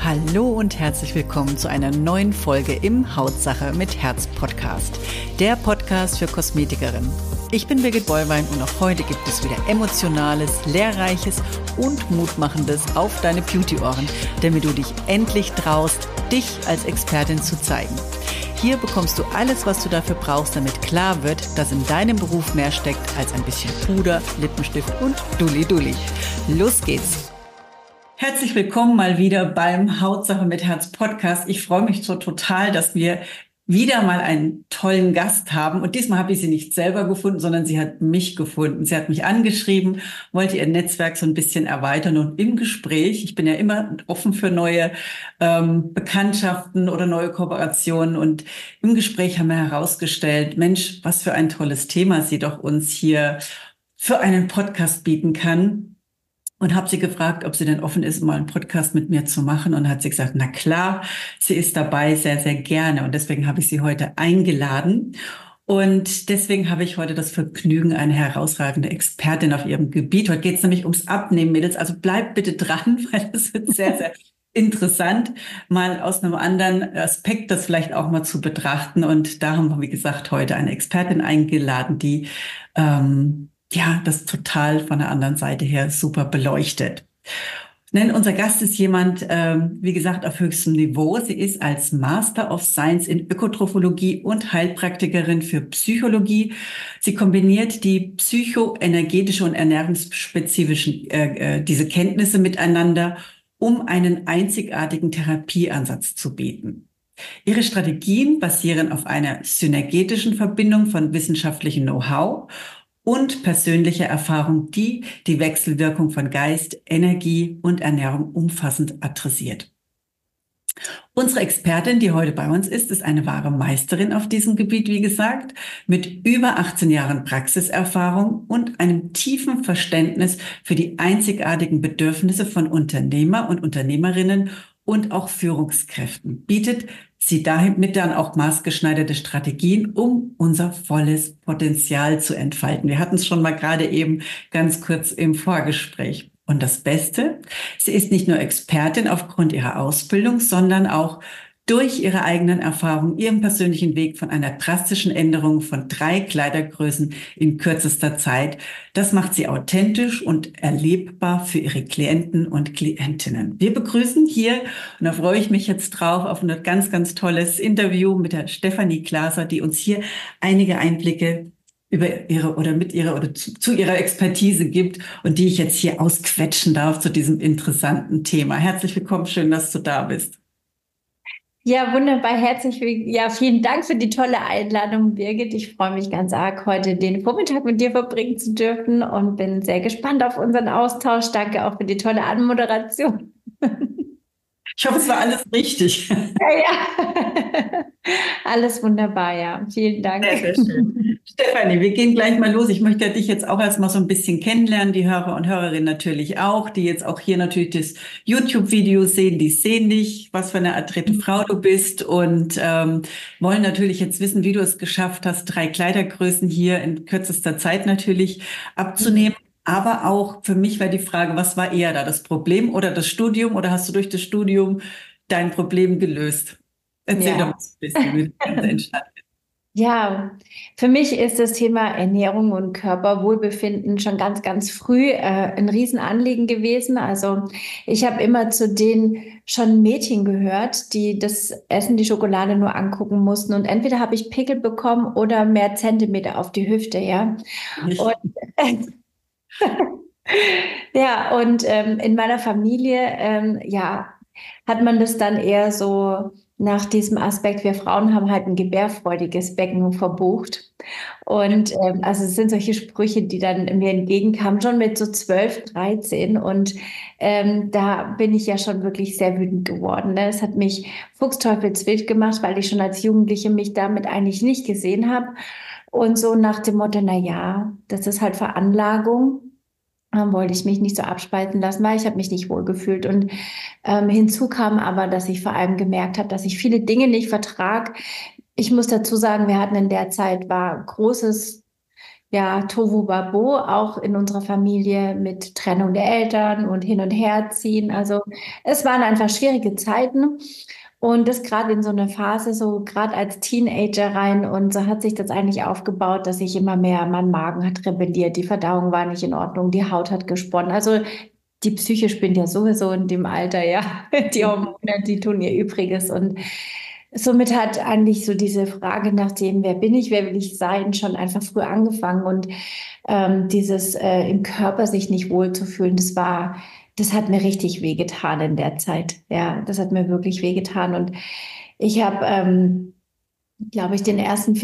Hallo und herzlich willkommen zu einer neuen Folge im Hautsache mit Herz Podcast, der Podcast für Kosmetikerinnen. Ich bin Birgit Bollwein und auch heute gibt es wieder emotionales, lehrreiches und mutmachendes auf deine Beauty-Ohren, damit du dich endlich traust, dich als Expertin zu zeigen. Hier bekommst du alles, was du dafür brauchst, damit klar wird, dass in deinem Beruf mehr steckt als ein bisschen Puder, Lippenstift und Dulli-Dulli. Los geht's! Herzlich willkommen mal wieder beim Hautsache mit Herz Podcast. Ich freue mich so total, dass wir wieder mal einen tollen Gast haben. Und diesmal habe ich sie nicht selber gefunden, sondern sie hat mich gefunden. Sie hat mich angeschrieben, wollte ihr Netzwerk so ein bisschen erweitern. Und im Gespräch, ich bin ja immer offen für neue Bekanntschaften oder neue Kooperationen. Und im Gespräch haben wir herausgestellt, Mensch, was für ein tolles Thema sie doch uns hier für einen Podcast bieten kann. Und habe sie gefragt, ob sie denn offen ist, mal einen Podcast mit mir zu machen. Und hat sie gesagt, na klar, sie ist dabei, sehr, sehr gerne. Und deswegen habe ich sie heute eingeladen. Und deswegen habe ich heute das Vergnügen, eine herausragende Expertin auf ihrem Gebiet. Heute geht es nämlich ums Abnehmen, Mädels. Also bleibt bitte dran, weil es wird sehr, sehr interessant, mal aus einem anderen Aspekt das vielleicht auch mal zu betrachten. Und da haben wir, wie gesagt, heute eine Expertin eingeladen, die das total von der anderen Seite her super beleuchtet. Unser Gast ist jemand, wie gesagt, auf höchstem Niveau. Sie ist als Master of Science in Ökotrophologie und Heilpraktikerin für Psychologie. Sie kombiniert die psychoenergetische und ernährungsspezifischen diese Kenntnisse miteinander, um einen einzigartigen Therapieansatz zu bieten. Ihre Strategien basieren auf einer synergetischen Verbindung von wissenschaftlichem Know-how und persönlicher Erfahrung, die die Wechselwirkung von Geist, Energie und Ernährung umfassend adressiert. Unsere Expertin, die heute bei uns ist eine wahre Meisterin auf diesem Gebiet, wie gesagt, mit über 18 Jahren Praxiserfahrung und einem tiefen Verständnis für die einzigartigen Bedürfnisse von Unternehmer und Unternehmerinnen und auch Führungskräften, bietet sie damit dann auch maßgeschneiderte Strategien, um unser volles Potenzial zu entfalten. Wir hatten es schon mal gerade eben ganz kurz im Vorgespräch. Und das Beste, sie ist nicht nur Expertin aufgrund ihrer Ausbildung, sondern auch durch ihre eigenen Erfahrungen, ihren persönlichen Weg von einer drastischen Änderung von 3 Kleidergrößen in kürzester Zeit. Das macht sie authentisch und erlebbar für ihre Klienten und Klientinnen. Wir begrüßen hier, und da freue ich mich jetzt drauf, auf ein ganz, ganz tolles Interview mit der Stefanie Glaser, die uns hier einige Einblicke über ihre oder mit ihrer oder zu ihrer Expertise gibt und die ich jetzt hier ausquetschen darf zu diesem interessanten Thema. Herzlich willkommen, schön, dass du da bist. Ja, wunderbar, vielen Dank für die tolle Einladung, Birgit. Ich freue mich ganz arg, heute den Vormittag mit dir verbringen zu dürfen und bin sehr gespannt auf unseren Austausch. Danke auch für die tolle Anmoderation. Ich hoffe, es war alles richtig. Ja. Alles wunderbar, ja. Vielen Dank. Sehr, sehr schön. Stefanie, wir gehen gleich mal los. Ich möchte dich jetzt auch erstmal so ein bisschen kennenlernen, die Hörer und Hörerinnen natürlich auch, die jetzt auch hier natürlich das YouTube-Video sehen, die sehen dich, was für eine adrette Frau du bist und wollen natürlich jetzt wissen, wie du es geschafft hast, 3 Kleidergrößen hier in kürzester Zeit natürlich abzunehmen. Aber auch für mich war die Frage, was war eher da, das Problem oder das Studium, oder hast du durch das Studium dein Problem gelöst? Erzähl doch mal ein bisschen, wie das Ganze entstanden ist. Ja, für mich ist das Thema Ernährung und Körperwohlbefinden schon ganz, ganz früh ein Riesenanliegen gewesen. Also ich habe immer zu den schon Mädchen gehört, die das Essen, die Schokolade nur angucken mussten. Und entweder habe ich Pickel bekommen oder mehr Zentimeter auf die Hüfte, ja. Und, ja, und in meiner Familie, hat man das dann eher so nach diesem Aspekt, wir Frauen haben halt ein gebärfreudiges Becken verbucht. Und also es sind solche Sprüche, die dann mir entgegenkamen, schon mit so 12, 13. Und da bin ich ja schon wirklich sehr wütend geworden. Ne? Es hat mich fuchsteufelswild gemacht, weil ich schon als Jugendliche mich damit eigentlich nicht gesehen habe. Und so nach dem Motto, na ja, das ist halt Veranlagung. Wollte ich mich nicht so abspalten lassen, weil ich habe mich nicht wohlgefühlt. Und hinzu kam aber, dass ich vor allem gemerkt habe, dass ich viele Dinge nicht vertrag. Ich muss dazu sagen, wir hatten in der Zeit war großes ja, Tohuwabo, auch in unserer Familie mit Trennung der Eltern und hin und her ziehen. Also es waren einfach schwierige Zeiten. Und das gerade in so eine Phase, so gerade als Teenager rein. Und so hat sich das eigentlich aufgebaut, dass ich immer mehr, mein Magen hat rebelliert, die Verdauung war nicht in Ordnung, die Haut hat gesponnen. Also die Psyche spinnt ja sowieso in dem Alter, ja. Die Hormone, die tun ihr Übriges. Und somit hat eigentlich so diese Frage nach dem, wer bin ich, wer will ich sein, schon einfach früh angefangen. Und dieses im Körper sich nicht wohlzufühlen, das hat mir richtig wehgetan in der Zeit. Ja, das hat mir wirklich wehgetan. Und ich habe, glaube ich, den ersten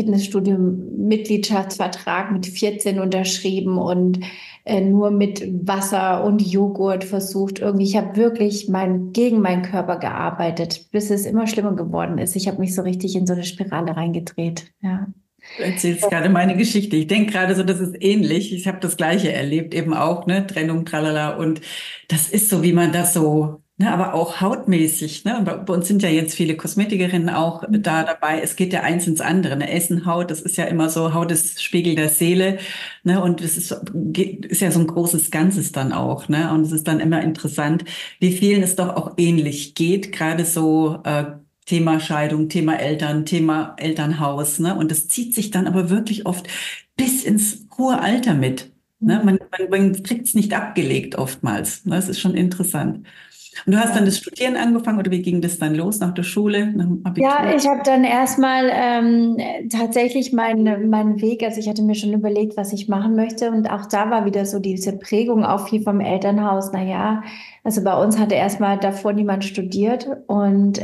Fitnessstudio-Mitgliedschaftsvertrag mit 14 unterschrieben und nur mit Wasser und Joghurt versucht. Irgendwie, ich habe wirklich gegen meinen Körper gearbeitet, bis es immer schlimmer geworden ist. Ich habe mich so richtig in so eine Spirale reingedreht. Ja. Du erzählst gerade meine Geschichte. Ich denke gerade so, das ist ähnlich. Ich habe das Gleiche erlebt, eben auch, ne, Trennung, tralala. Und das ist so, wie man das so, ne, aber auch hautmäßig, ne. Und bei uns sind ja jetzt viele Kosmetikerinnen auch da dabei. Es geht ja eins ins andere, ne. Essen, Haut, das ist ja immer so, Haut ist Spiegel der Seele, ne. Und es ist ja so ein großes Ganzes dann auch, ne. Und es ist dann immer interessant, wie vielen es doch auch ähnlich geht, gerade so, Thema Scheidung, Thema Eltern, Thema Elternhaus, ne? Und das zieht sich dann aber wirklich oft bis ins hohe Alter mit. Ne? Man kriegt es nicht abgelegt oftmals. Ne? Das ist schon interessant. Und du hast dann das Studieren angefangen oder wie ging das dann los nach der Schule, nach dem Ja, Abitur? ich habe dann erstmal tatsächlich meinen Weg, also ich hatte mir schon überlegt, was ich machen möchte und auch da war wieder so diese Prägung auch viel vom Elternhaus. Naja, also bei uns hatte erstmal davor niemand studiert und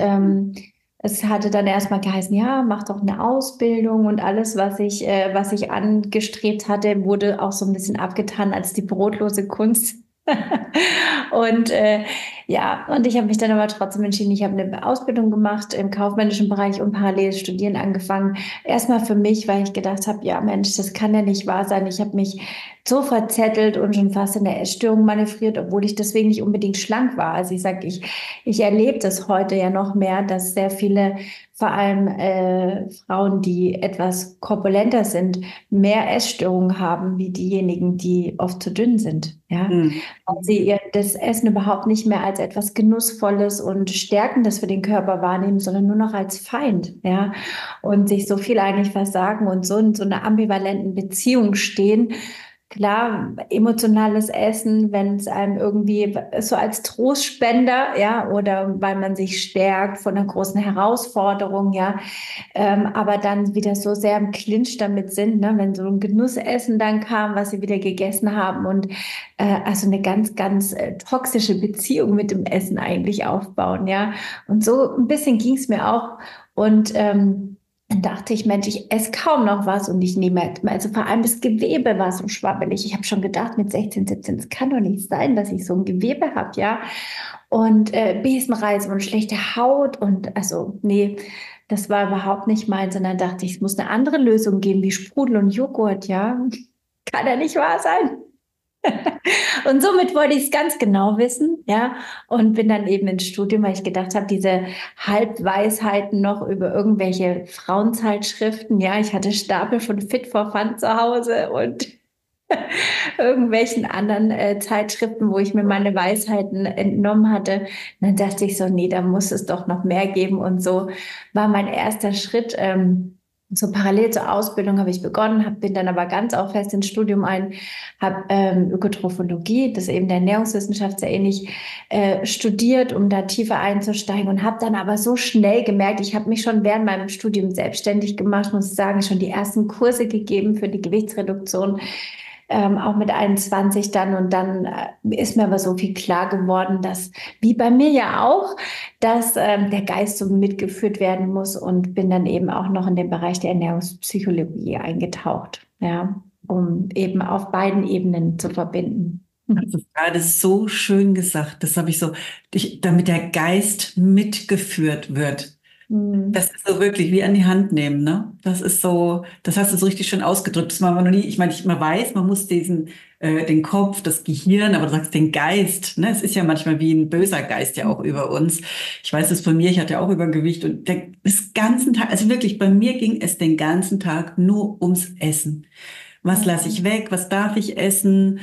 es hatte dann erstmal geheißen, ja, mach doch eine Ausbildung und alles, was ich angestrebt hatte, wurde auch so ein bisschen abgetan als die brotlose Kunst. Und ja, und ich habe mich dann aber trotzdem entschieden, ich habe eine Ausbildung gemacht im kaufmännischen Bereich und parallel studieren angefangen. Erstmal für mich, weil ich gedacht habe, ja Mensch, das kann ja nicht wahr sein. Ich habe mich so verzettelt und schon fast in der Essstörung manövriert, obwohl ich deswegen nicht unbedingt schlank war. Also ich sage, ich erlebe das heute ja noch mehr, dass sehr viele, vor allem Frauen, die etwas korpulenter sind, mehr Essstörungen haben, wie diejenigen, die oft zu dünn sind. Ja, Mhm. weil sie das Essen überhaupt nicht mehr als etwas Genussvolles und Stärkendes für den Körper wahrnehmen, sondern nur noch als Feind, ja, und sich so viel eigentlich versagen und so in so einer ambivalenten Beziehung stehen. Klar, emotionales Essen, wenn es einem irgendwie so als Trostspender, ja, oder weil man sich stärkt von einer großen Herausforderung, ja, aber dann wieder so sehr im Clinch damit sind, ne, wenn so ein Genussessen dann kam, was sie wieder gegessen haben und also eine ganz, ganz toxische Beziehung mit dem Essen eigentlich aufbauen, ja. Und so ein bisschen ging es mir auch und dann dachte ich, Mensch, ich esse kaum noch was und ich nehme, also vor allem das Gewebe war so schwabbelig. Ich habe schon gedacht mit 16, 17, es kann doch nicht sein, dass ich so ein Gewebe habe, ja. Und Besenreise und schlechte Haut und also, nee, das war überhaupt nicht meins. Und dann dachte ich, es muss eine andere Lösung geben, wie Sprudel und Joghurt, ja. Kann ja nicht wahr sein. Und somit wollte ich es ganz genau wissen, ja, und bin dann eben ins Studium, weil ich gedacht habe, diese Halbweisheiten noch über irgendwelche Frauenzeitschriften, ja, ich hatte Stapel von Fit for Fun zu Hause und irgendwelchen anderen Zeitschriften, wo ich mir meine Weisheiten entnommen hatte. Und dann dachte ich so, nee, da muss es doch noch mehr geben. Und so war mein erster Schritt. So parallel zur Ausbildung habe ich begonnen, bin dann aber ganz auch fest ins Studium habe Ökotrophologie, das ist eben der Ernährungswissenschaft sehr ähnlich, studiert, um da tiefer einzusteigen und habe dann aber so schnell gemerkt, ich habe mich schon während meinem Studium selbstständig gemacht, muss ich sagen, schon die ersten Kurse gegeben für die Gewichtsreduktion, auch mit 21 dann. Und dann ist mir aber so viel klar geworden, dass, wie bei mir ja auch, dass der Geist so mitgeführt werden muss und bin dann eben auch noch in den Bereich der Ernährungspsychologie eingetaucht, ja, um eben auf beiden Ebenen zu verbinden. Das ist gerade so schön gesagt. Das habe ich so, damit der Geist mitgeführt wird. Mhm. Das ist so wirklich wie an die Hand nehmen, ne? Das ist so, das hast du so richtig schön ausgedrückt. Das man noch nie, ich meine, man weiß, man muss den Kopf, das Gehirn, aber du sagst den Geist, ne? Es ist ja manchmal wie ein böser Geist ja auch über uns. Ich weiß es von mir, ich hatte ja auch Übergewicht und das ganzen Tag, also wirklich, bei mir ging es den ganzen Tag nur ums Essen. Was lasse ich weg? Was darf ich essen?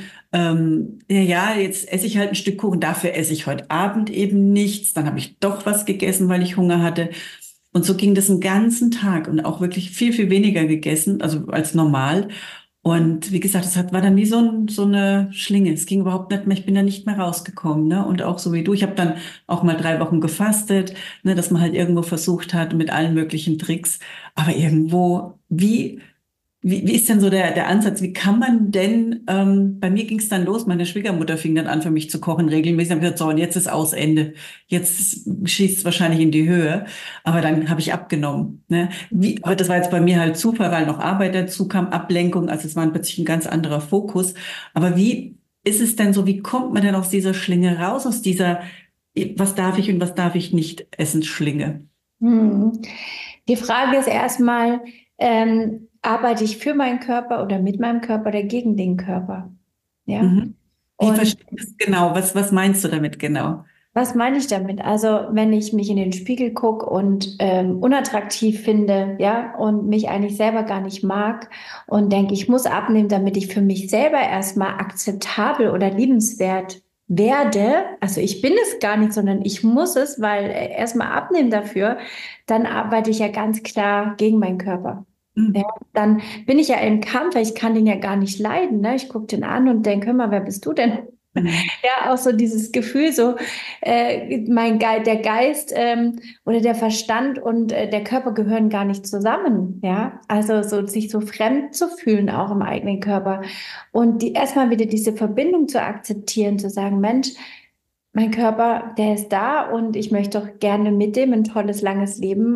Ja, jetzt esse ich halt ein Stück Kuchen. Dafür esse ich heute Abend eben nichts. Dann habe ich doch was gegessen, weil ich Hunger hatte. Und so ging das einen ganzen Tag und auch wirklich viel, viel weniger gegessen, also als normal. Und wie gesagt, war dann wie so eine Schlinge. Es ging überhaupt nicht mehr, ich bin da nicht mehr rausgekommen, ne? Und auch so wie du, ich habe dann auch mal 3 Wochen gefastet, ne, dass man halt irgendwo versucht hat mit allen möglichen Tricks. Aber irgendwo, wie ist denn so der Ansatz? Wie kann man denn, bei mir ging es dann los, meine Schwiegermutter fing dann an für mich zu kochen regelmäßig. Hab gesagt, so, und jetzt ist aus Ende. Jetzt schießt es wahrscheinlich in die Höhe. Aber dann habe ich abgenommen. Ne? Aber das war jetzt bei mir halt Zufall, weil noch Arbeit dazu kam, Ablenkung. Also es war plötzlich ein ganz anderer Fokus. Aber wie ist es denn so, wie kommt man denn aus dieser Schlinge raus, aus dieser, was darf ich und was darf ich nicht essen, Schlinge? Hm. Die Frage ist erstmal, arbeite ich für meinen Körper oder mit meinem Körper oder gegen den Körper? Ja. Mhm. Ich Und verstehe das genau. Was meinst du damit genau? was meine ich damit? Also, wenn ich mich in den Spiegel gucke und unattraktiv finde, ja, und mich eigentlich selber gar nicht mag und denke, ich muss abnehmen, damit ich für mich selber erstmal akzeptabel oder liebenswert werde. Also ich bin es gar nicht, sondern ich muss es, weil erstmal abnehmen dafür, dann arbeite ich ja ganz klar gegen meinen Körper. Ja, Mhm. dann bin ich ja im Kampf, weil ich kann den ja gar nicht leiden. Ne? Ich gucke den an und denke, hör mal, wer bist du denn? Mhm. Ja, auch so dieses Gefühl, so mein Ge der Geist oder der Verstand und der Körper gehören gar nicht zusammen. Ja, also so sich so fremd zu fühlen auch im eigenen Körper und erstmal wieder diese Verbindung zu akzeptieren, zu sagen, Mensch, mein Körper, der ist da und ich möchte doch gerne mit dem ein tolles, langes Leben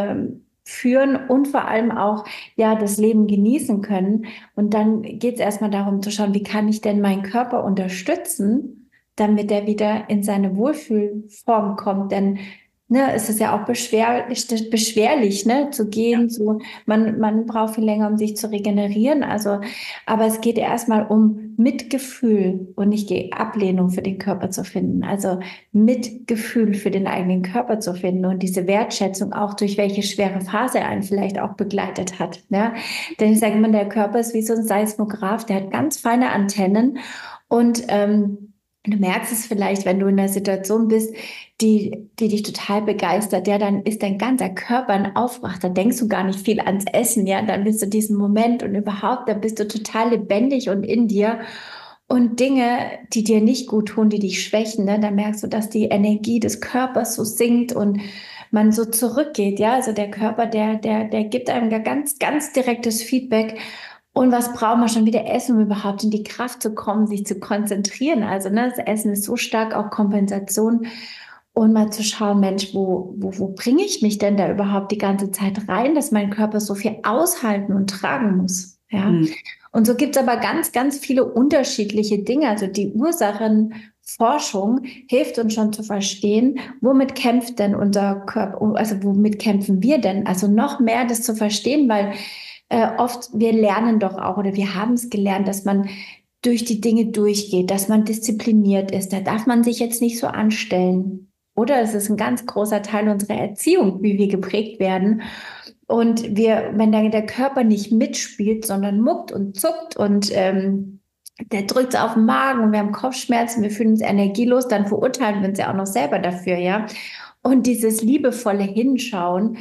führen und vor allem auch ja das Leben genießen können. Und dann geht es erstmal darum zu schauen, wie kann ich denn meinen Körper unterstützen, damit er wieder in seine Wohlfühlform kommt. Denn ne, es ist ja auch beschwerlich, ne, zu gehen. So, man braucht viel länger, um sich zu regenerieren. Also, aber es geht erstmal um Mitgefühl und nicht die Ablehnung für den Körper zu finden. Also Mitgefühl für den eigenen Körper zu finden und diese Wertschätzung auch durch welche schwere Phase er einen vielleicht auch begleitet hat. Ne? Denn ich sage immer, der Körper ist wie so ein Seismograph, der hat ganz feine Antennen und du merkst es vielleicht, wenn du in einer Situation bist, die dich total begeistert, ja, dann ist dein ganzer Körper ein Aufwach, da denkst du gar nicht viel ans Essen, ja, dann bist du diesen Moment und überhaupt, da bist du total lebendig und in dir. Und Dinge, die dir nicht gut tun, die dich schwächen, ne, da merkst du, dass die Energie des Körpers so sinkt und man so zurückgeht, ja, also der Körper, der gibt einem da ganz, ganz direktes Feedback. Und was braucht man schon wieder essen, um überhaupt in die Kraft zu kommen, sich zu konzentrieren? Also, ne, das Essen ist so stark auch Kompensation und mal zu schauen, Mensch, wo bringe ich mich denn da überhaupt die ganze Zeit rein, dass mein Körper so viel aushalten und tragen muss? Ja. Mhm. Und so gibt es aber ganz, ganz viele unterschiedliche Dinge. Also die Ursachenforschung hilft uns schon zu verstehen, womit kämpft denn unser Körper, also womit kämpfen wir denn? Also noch mehr das zu verstehen, weil oft wir lernen doch auch oder wir haben es gelernt, dass man durch die Dinge durchgeht, dass man diszipliniert ist. Da darf man sich jetzt nicht so anstellen. Oder es ist ein ganz großer Teil unserer Erziehung, wie wir geprägt werden. Und wenn dann der Körper nicht mitspielt, sondern muckt und zuckt und der drückt auf den Magen und wir haben Kopfschmerzen, wir fühlen uns energielos, dann verurteilen wir uns ja auch noch selber dafür, ja. Und dieses liebevolle Hinschauen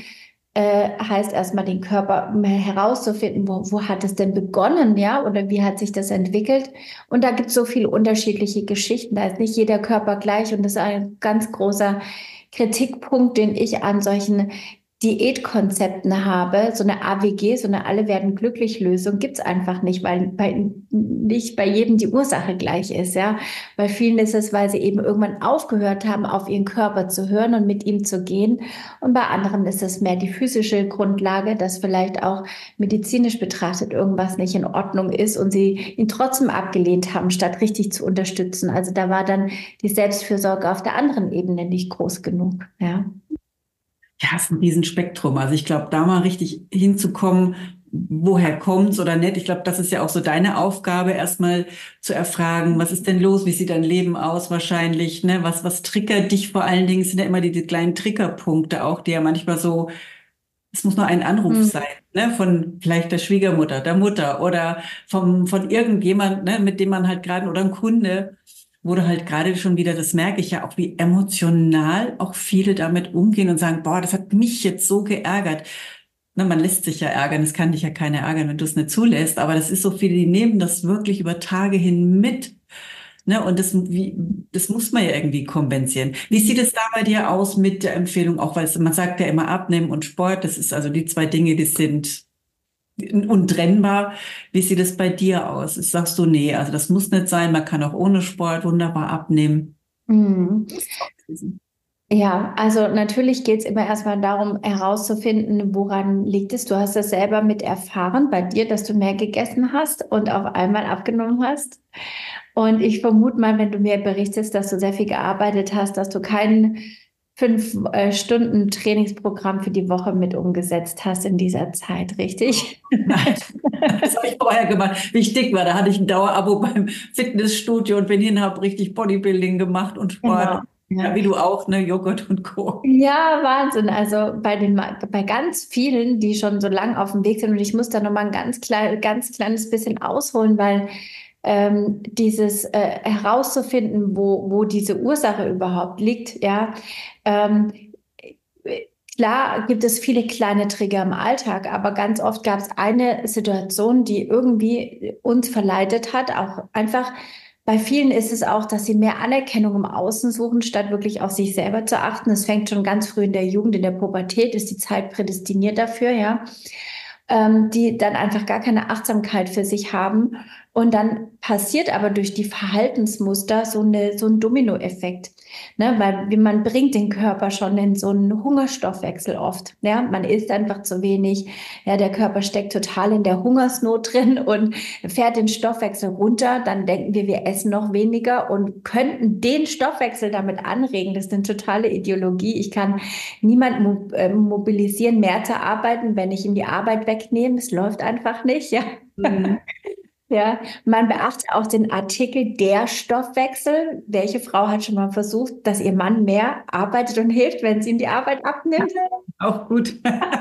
heißt erstmal den Körper herauszufinden, wo hat es denn begonnen, ja, oder wie hat sich das entwickelt? Und da gibt es so viele unterschiedliche Geschichten. Da ist nicht jeder Körper gleich und das ist ein ganz großer Kritikpunkt, den ich an solchen Diätkonzepten habe, so eine AWG, so eine Alle werden glücklich Lösung gibt's einfach nicht, weil nicht bei jedem die Ursache gleich ist, ja. Bei vielen ist es, weil sie eben irgendwann aufgehört haben, auf ihren Körper zu hören und mit ihm zu gehen. Und bei anderen ist es mehr die physische Grundlage, dass vielleicht auch medizinisch betrachtet irgendwas nicht in Ordnung ist und sie ihn trotzdem abgelehnt haben, statt richtig zu unterstützen. Also da war dann die Selbstfürsorge auf der anderen Ebene nicht groß genug, ja. Ja, es ist ein Riesenspektrum. Also ich glaube, da mal richtig hinzukommen, woher kommt's oder nicht. Ich glaube, das ist ja auch so deine Aufgabe, erstmal zu erfragen, was ist denn los? Wie sieht dein Leben aus wahrscheinlich? Ne? Was triggert dich vor allen Dingen? Es sind ja immer diese kleinen Triggerpunkte auch, die ja manchmal so Es muss nur ein Anruf Mhm. sein, ne, von vielleicht der Schwiegermutter, der Mutter oder von irgendjemand, ne, mit dem man halt gerade, oder ein Kunde, wo du halt gerade schon wieder, das merke ich ja auch, wie emotional auch viele damit umgehen und sagen, boah, das hat mich jetzt so geärgert. Ne, man lässt sich ja ärgern, es kann dich ja keiner ärgern, wenn du es nicht zulässt, aber das ist so viele, die nehmen das wirklich über Tage hin mit. Ne, und das muss man ja irgendwie kompensieren. Wie sieht es da bei dir aus mit der Empfehlung, auch weil man sagt ja immer Abnehmen und Sport, das ist also die zwei Dinge, die sind untrennbar. Wie sieht es bei dir aus? Sagst du, nee, also das muss nicht sein, man kann auch ohne Sport wunderbar abnehmen. Mhm. Wie ist es auch gewesen? Ja, also natürlich geht es immer erstmal darum, herauszufinden, woran liegt es. Du hast das selber mit erfahren bei dir, dass du mehr gegessen hast und auf einmal abgenommen hast. Und ich vermute mal, wenn du mir berichtest, dass du sehr viel gearbeitet hast, dass du kein 5 Stunden Trainingsprogramm für die Woche mit umgesetzt hast in dieser Zeit, richtig? Nein, das habe ich vorher gemacht, wie ich dick war. Da hatte ich ein Dauerabo beim Fitnessstudio und bin hin, habe richtig Bodybuilding gemacht und Sport. Genau. Und, ja, Ja. wie du auch, ne, Joghurt und Co. Ja, Wahnsinn. Also bei ganz vielen, die schon so lang auf dem Weg sind, und ich muss da nochmal ein ganz kleines bisschen ausholen, weil dieses herauszufinden, wo diese Ursache überhaupt liegt, ja, ähm, klar gibt es viele kleine Trigger im Alltag, aber ganz oft gab es eine Situation, die irgendwie uns verleitet hat. Auch einfach bei vielen ist es auch, dass sie mehr Anerkennung im Außen suchen, statt wirklich auf sich selber zu achten. Es fängt schon ganz früh in der Jugend, in der Pubertät, ist die Zeit prädestiniert dafür, ja, die dann einfach gar keine Achtsamkeit für sich haben. Und dann passiert aber durch die Verhaltensmuster so ein Dominoeffekt. Ne? Weil man bringt den Körper schon in so einen Hungerstoffwechsel oft. Ja? Man isst einfach zu wenig. Ja, der Körper steckt total in der Hungersnot drin und fährt den Stoffwechsel runter. Dann denken wir essen noch weniger und könnten den Stoffwechsel damit anregen. Das ist eine totale Ideologie. Ich kann niemand mobilisieren, mehr zu arbeiten, wenn ich ihm die Arbeit wegnehme. Es läuft einfach nicht, ja. Mhm. Ja, man beachte auch den Artikel der Stoffwechsel. Welche Frau hat schon mal versucht, dass ihr Mann mehr arbeitet und hilft, wenn sie ihm die Arbeit abnimmt? Auch gut.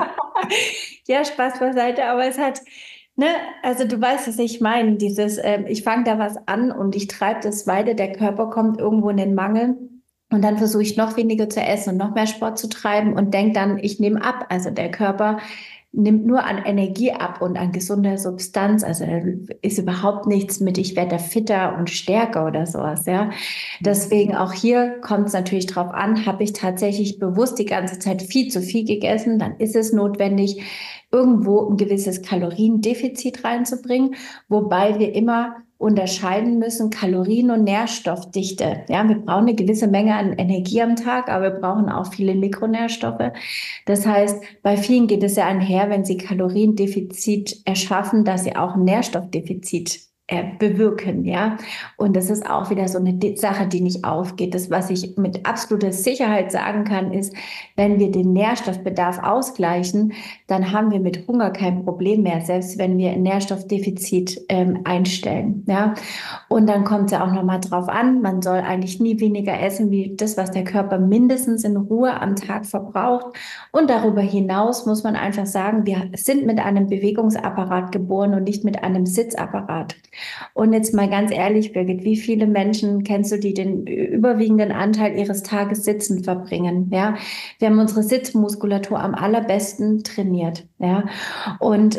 Ja, Spaß beiseite, aber es hat, ne, also du weißt, was ich meine, dieses, ich fange da was an und ich treibe das weiter, der Körper kommt irgendwo in den Mangel und dann versuche ich noch weniger zu essen und noch mehr Sport zu treiben und denke dann, ich nehme ab. Also der Körper nimmt nur an Energie ab und an gesunder Substanz. Also da ist überhaupt nichts mit, ich werde fitter und stärker oder sowas, ja. Deswegen auch hier kommt es natürlich drauf an, habe ich tatsächlich bewusst die ganze Zeit viel zu viel gegessen, dann ist es notwendig, irgendwo ein gewisses Kaloriendefizit reinzubringen, wobei wir immer unterscheiden müssen, Kalorien- und Nährstoffdichte. Ja, wir brauchen eine gewisse Menge an Energie am Tag, aber wir brauchen auch viele Mikronährstoffe. Das heißt, bei vielen geht es ja einher, wenn sie Kaloriendefizit erschaffen, dass sie auch ein Nährstoffdefizit bewirken, ja. Und das ist auch wieder so eine Sache, die nicht aufgeht. Das, was ich mit absoluter Sicherheit sagen kann, ist, wenn wir den Nährstoffbedarf ausgleichen, dann haben wir mit Hunger kein Problem mehr, selbst wenn wir ein Nährstoffdefizit einstellen, ja. Und dann kommt es ja auch nochmal drauf an, man soll eigentlich nie weniger essen, wie das, was der Körper mindestens in Ruhe am Tag verbraucht. Und darüber hinaus muss man einfach sagen, wir sind mit einem Bewegungsapparat geboren und nicht mit einem Sitzapparat. Und jetzt mal ganz ehrlich, Birgit, wie viele Menschen kennst du, die den überwiegenden Anteil ihres Tages sitzend verbringen? Ja, wir haben unsere Sitzmuskulatur am allerbesten trainiert. Ja, und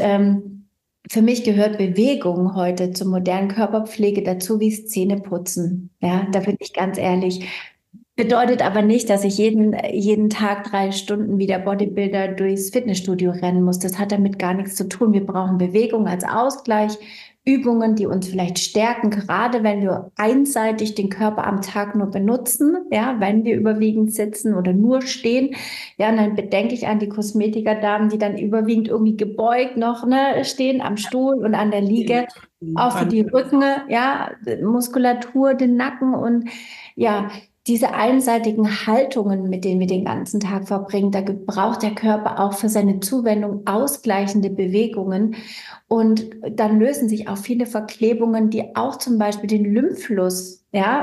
für mich gehört Bewegung heute zur modernen Körperpflege dazu wie das Zähneputzen. Ja, da bin ich ganz ehrlich. Bedeutet aber nicht, dass ich jeden Tag 3 Stunden wie der Bodybuilder durchs Fitnessstudio rennen muss. Das hat damit gar nichts zu tun. Wir brauchen Bewegung als Ausgleich, Übungen, die uns vielleicht stärken, gerade wenn wir einseitig den Körper am Tag nur benutzen, ja, wenn wir überwiegend sitzen oder nur stehen. Ja, und dann bedenke ich an die Kosmetikerdamen, die dann überwiegend irgendwie gebeugt noch, ne, stehen am Stuhl und an der Liege. Auch für die Rücken, ja, Muskulatur, den Nacken und ja, diese einseitigen Haltungen, mit denen wir den ganzen Tag verbringen, da braucht der Körper auch für seine Zuwendung ausgleichende Bewegungen. Und dann lösen sich auch viele Verklebungen, die auch zum Beispiel den Lymphfluss, ja,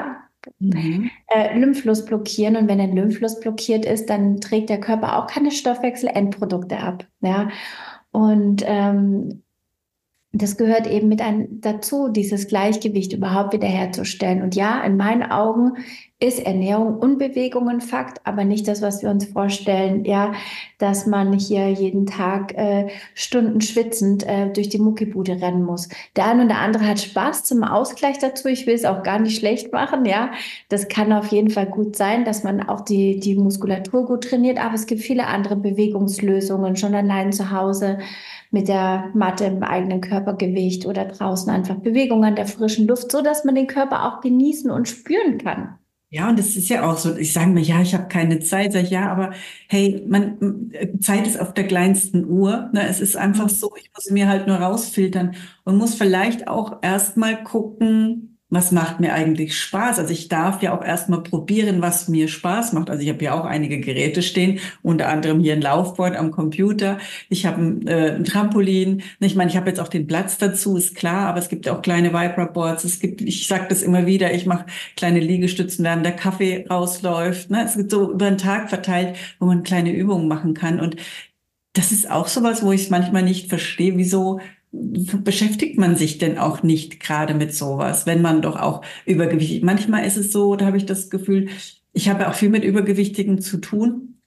Mhm. Lymphfluss blockieren. Und wenn der Lymphfluss blockiert ist, dann trägt der Körper auch keine Stoffwechselendprodukte ab. Ja? Und das gehört eben dazu, dieses Gleichgewicht überhaupt wiederherzustellen. Und ja, in meinen Augen ist Ernährung und Bewegung ein Fakt, aber nicht das, was wir uns vorstellen, ja, dass man hier jeden Tag Stunden schwitzend durch die Muckibude rennen muss. Der eine oder andere hat Spaß zum Ausgleich dazu. Ich will es auch gar nicht schlecht machen, ja. Das kann auf jeden Fall gut sein, dass man auch die Muskulatur gut trainiert, aber es gibt viele andere Bewegungslösungen, schon allein zu Hause mit der Matte im eigenen Körpergewicht oder draußen einfach Bewegung an der frischen Luft, so dass man den Körper auch genießen und spüren kann. Ja, und das ist ja auch so, ich sage mir, ja, ich habe keine Zeit, sag ich, ja, aber hey, Zeit ist auf der kleinsten Uhr, ne? Es ist einfach so, ich muss mir halt nur rausfiltern und muss vielleicht auch erstmal gucken, was macht mir eigentlich Spaß? Also ich darf ja auch erstmal probieren, was mir Spaß macht. Also ich habe ja auch einige Geräte stehen, unter anderem hier ein Laufband am Computer. Ich habe ein Trampolin. Ich meine, ich habe jetzt auch den Platz dazu, ist klar, aber es gibt ja auch kleine Vibraboards. Es gibt, ich sage das immer wieder, ich mache kleine Liegestützen, während der Kaffee rausläuft. Ne? Es gibt so über den Tag verteilt, wo man kleine Übungen machen kann. Und das ist auch sowas, wo ich es manchmal nicht verstehe. Wieso beschäftigt man sich denn auch nicht gerade mit sowas, wenn man doch auch übergewichtig. Manchmal ist es so, da habe ich das Gefühl, ich habe auch viel mit Übergewichtigen zu tun.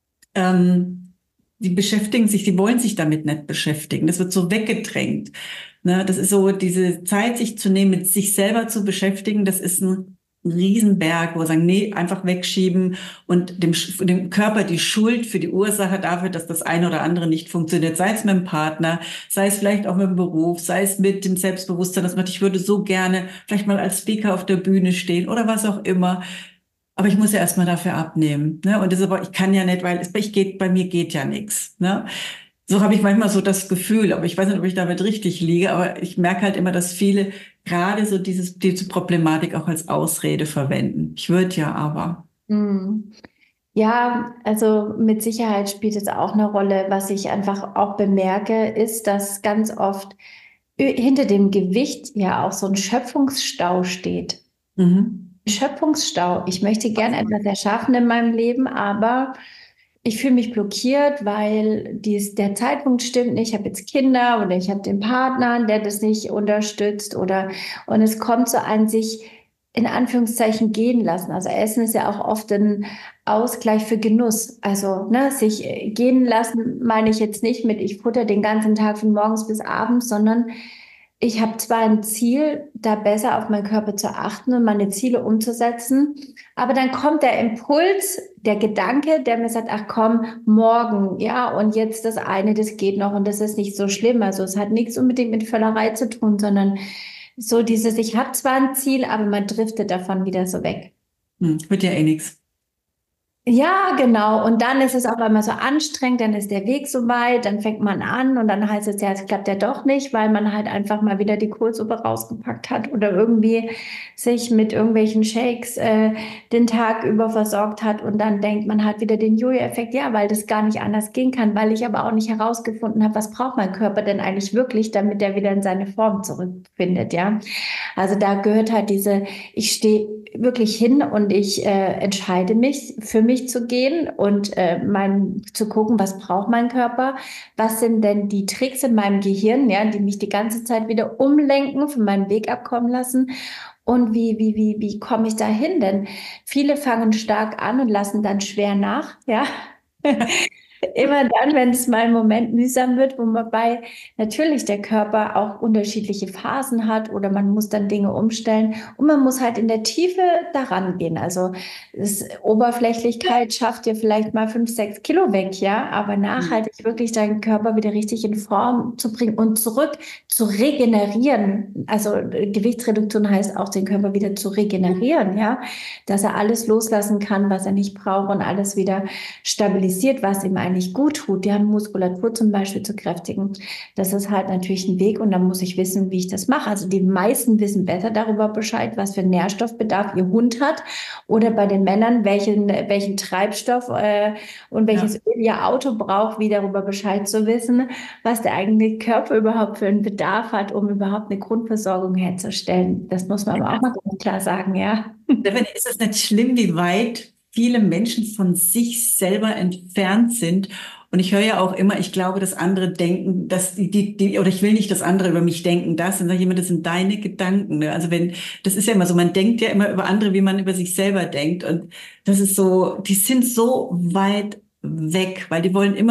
Die beschäftigen sich, die wollen sich damit nicht beschäftigen. Das wird so weggedrängt. Ne, das ist so, diese Zeit, sich zu nehmen, mit sich selber zu beschäftigen, das ist ein Riesenberg, wo wir sagen, nee, einfach wegschieben und dem Körper die Schuld für die Ursache dafür, dass das eine oder andere nicht funktioniert, sei es mit dem Partner, sei es vielleicht auch mit dem Beruf, sei es mit dem Selbstbewusstsein, dass man, ich würde so gerne vielleicht mal als Speaker auf der Bühne stehen oder was auch immer. Aber ich muss ja erstmal dafür abnehmen, ne? Und das aber, ich kann ja nicht, weil bei mir geht ja nichts, ne? So habe ich manchmal so das Gefühl, aber ich weiß nicht, ob ich damit richtig liege, aber ich merke halt immer, dass viele gerade so diese Problematik auch als Ausrede verwenden. Ich würde ja aber. Hm. Ja, also mit Sicherheit spielt es auch eine Rolle. Was ich einfach auch bemerke, ist, dass ganz oft hinter dem Gewicht ja auch so ein Schöpfungsstau steht. Mhm. Schöpfungsstau. Ich möchte gerne etwas erschaffen in meinem Leben, aber ich fühle mich blockiert, weil der Zeitpunkt stimmt nicht. Ich habe jetzt Kinder oder ich habe den Partner, der das nicht unterstützt und es kommt so ein sich in Anführungszeichen gehen lassen. Also Essen ist ja auch oft ein Ausgleich für Genuss. Also ne, sich gehen lassen meine ich jetzt nicht mit, ich futter den ganzen Tag von morgens bis abends, sondern ich habe zwar ein Ziel, da besser auf meinen Körper zu achten und meine Ziele umzusetzen, aber dann kommt der Impuls, der Gedanke, der mir sagt, ach komm, morgen, ja, und jetzt das eine, das geht noch und das ist nicht so schlimm. Also es hat nichts unbedingt mit Völlerei zu tun, sondern so dieses, ich habe zwar ein Ziel, aber man driftet davon wieder so weg. Wird ja eh nichts. Ja, genau. Und dann ist es auf einmal so anstrengend, dann ist der Weg so weit, dann fängt man an und dann heißt es ja, es klappt ja doch nicht, weil man halt einfach mal wieder die Kohlsuppe rausgepackt hat oder irgendwie sich mit irgendwelchen Shakes den Tag über versorgt hat und dann denkt man hat wieder den Jojo-Effekt, ja, weil das gar nicht anders gehen kann, weil ich aber auch nicht herausgefunden habe, was braucht mein Körper denn eigentlich wirklich, damit er wieder in seine Form zurückfindet, ja. Also da gehört halt ich stehe wirklich hin und ich entscheide mich, für mich zu gehen und zu gucken, was braucht mein Körper, was sind denn die Tricks in meinem Gehirn, ja, die mich die ganze Zeit wieder umlenken, von meinem Weg abkommen lassen. Und wie komme ich da hin? Denn viele fangen stark an und lassen dann schwer nach, ja. Immer dann, wenn es mal einen Moment mühsam wird, wobei natürlich der Körper auch unterschiedliche Phasen hat oder man muss dann Dinge umstellen und man muss halt in der Tiefe daran gehen. Also Oberflächlichkeit schafft dir vielleicht mal 5, 6 Kilo weg, ja, aber nachhaltig wirklich deinen Körper wieder richtig in Form zu bringen und zurück zu regenerieren. Also Gewichtsreduktion heißt auch, den Körper wieder zu regenerieren, ja, dass er alles loslassen kann, was er nicht braucht und alles wieder stabilisiert, was ihm eigentlich gut tut, die Muskulatur zum Beispiel zu kräftigen, das ist halt natürlich ein Weg und dann muss ich wissen, wie ich das mache. Also die meisten wissen besser darüber Bescheid, was für Nährstoffbedarf ihr Hund hat oder bei den Männern, welchen Treibstoff und welches Ja. Öl ihr Auto braucht, wie darüber Bescheid zu wissen, was der eigene Körper überhaupt für einen Bedarf hat, um überhaupt eine Grundversorgung herzustellen. Das muss man aber auch mal ganz klar sagen, ja. Stefanie, ist es nicht schlimm, wie weit viele Menschen von sich selber entfernt sind? Und ich höre ja auch immer, ich glaube, dass andere denken, dass oder ich will nicht, dass andere über mich denken, das. Dann sage ich immer, das sind deine Gedanken. Ne? Also das ist ja immer so, man denkt ja immer über andere, wie man über sich selber denkt. Und das ist so, die sind so weit weg, weil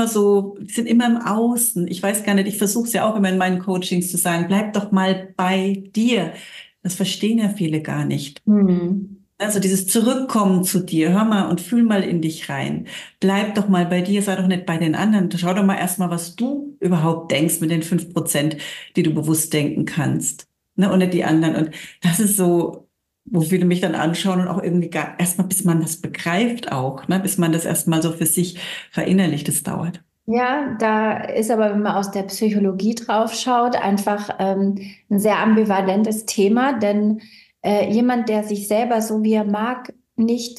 die sind immer im Außen. Ich weiß gar nicht, ich versuche es ja auch immer in meinen Coachings zu sagen, bleib doch mal bei dir. Das verstehen ja viele gar nicht. Hm. Also dieses Zurückkommen zu dir, hör mal und fühl mal in dich rein. Bleib doch mal bei dir, sei doch nicht bei den anderen. Schau doch mal erstmal, was du überhaupt denkst mit den 5%, die du bewusst denken kannst. Ne, und nicht die anderen. Und das ist so, wo viele mich dann anschauen und auch irgendwie erstmal, bis man das begreift auch, ne, bis man das erstmal so für sich verinnerlicht, das dauert. Ja, da ist aber, wenn man aus der Psychologie drauf schaut, einfach ein sehr ambivalentes Thema, denn jemand, der sich selber so wie er mag, nicht,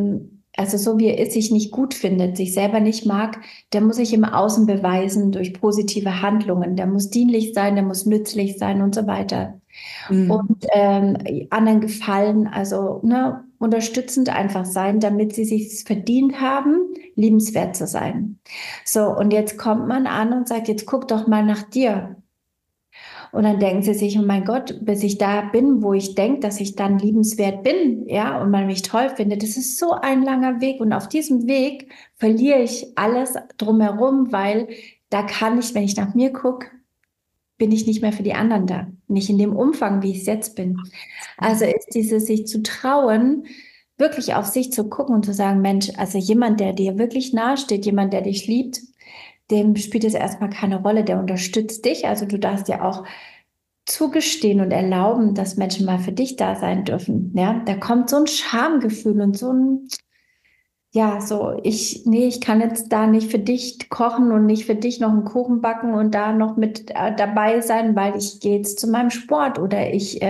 also so wie er ist, sich nicht gut findet, sich selber nicht mag, der muss sich im Außen beweisen durch positive Handlungen. Der muss dienlich sein, der muss nützlich sein und so weiter. Mhm. Und anderen gefallen, also ne, unterstützend einfach sein, damit sie sich verdient haben, liebenswert zu sein. So, und jetzt kommt man an und sagt, jetzt guck doch mal nach dir. Und dann denken sie sich, oh mein Gott, bis ich da bin, wo ich denke, dass ich dann liebenswert bin, ja, und man mich toll findet, das ist so ein langer Weg. Und auf diesem Weg verliere ich alles drumherum, weil da kann ich, wenn ich nach mir gucke, bin ich nicht mehr für die anderen da. Nicht in dem Umfang, wie ich es jetzt bin. Also ist dieses sich zu trauen, wirklich auf sich zu gucken und zu sagen, Mensch, also jemand, der dir wirklich nahe steht, jemand, der dich liebt, dem spielt es erstmal keine Rolle, der unterstützt dich. Also du darfst ja auch zugestehen und erlauben, dass Menschen mal für dich da sein dürfen. Ja, da kommt so ein Schamgefühl und so ein, ja, so, nee, ich kann jetzt da nicht für dich kochen und nicht für dich noch einen Kuchen backen und da noch mit dabei sein, weil ich gehe jetzt zu meinem Sport oder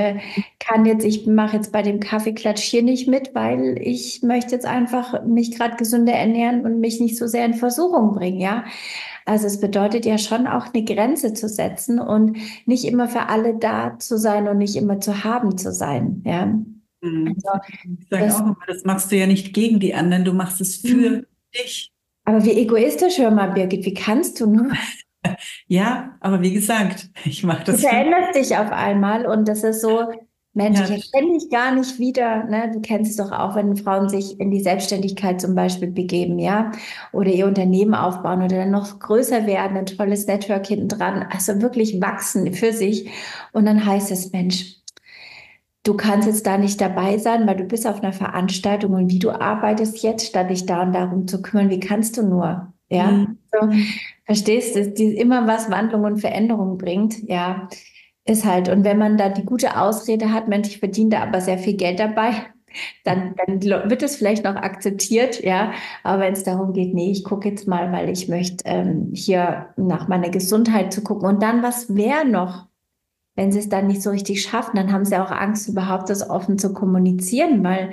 ich mache jetzt bei dem Kaffeeklatsch hier nicht mit, weil ich möchte jetzt einfach mich gerade gesünder ernähren und mich nicht so sehr in Versuchung bringen, ja. Also es bedeutet ja schon auch eine Grenze zu setzen und nicht immer für alle da zu sein und nicht immer zu haben zu sein, ja. Mhm. Also Ich sage auch das, immer, das machst du ja nicht gegen die anderen, du machst es für dich. aber wie egoistisch, hör mal, Birgit, wie kannst du nur? Ja, aber wie gesagt, ich mache Du das für veränderst dich auf einmal und das ist so, Mensch, ja, ich erkenne dich gar nicht wieder. Ne? Du kennst es doch auch, wenn Frauen sich in die Selbstständigkeit zum Beispiel begeben, ja, oder ihr Unternehmen aufbauen oder dann noch größer werden, ein tolles Network hinten dran, also wirklich wachsen für sich. Und dann heißt es, Mensch, du kannst jetzt da nicht dabei sein, weil du bist auf einer Veranstaltung und wie du arbeitest jetzt, statt dich da und darum zu kümmern, wie kannst du nur? Ja, Mhm. so, Mhm. verstehst du, die immer was Wandlung und Veränderung bringt, ja, ist halt. Und wenn man da die gute Ausrede hat, Mensch, ich verdiene da aber sehr viel Geld dabei, dann wird es vielleicht noch akzeptiert, ja. Aber wenn es darum geht, nee, ich gucke jetzt mal, weil ich möchte hier nach meiner Gesundheit zu gucken und dann, was wäre noch? Wenn sie es dann nicht so richtig schaffen, dann haben sie auch Angst, überhaupt das offen zu kommunizieren, weil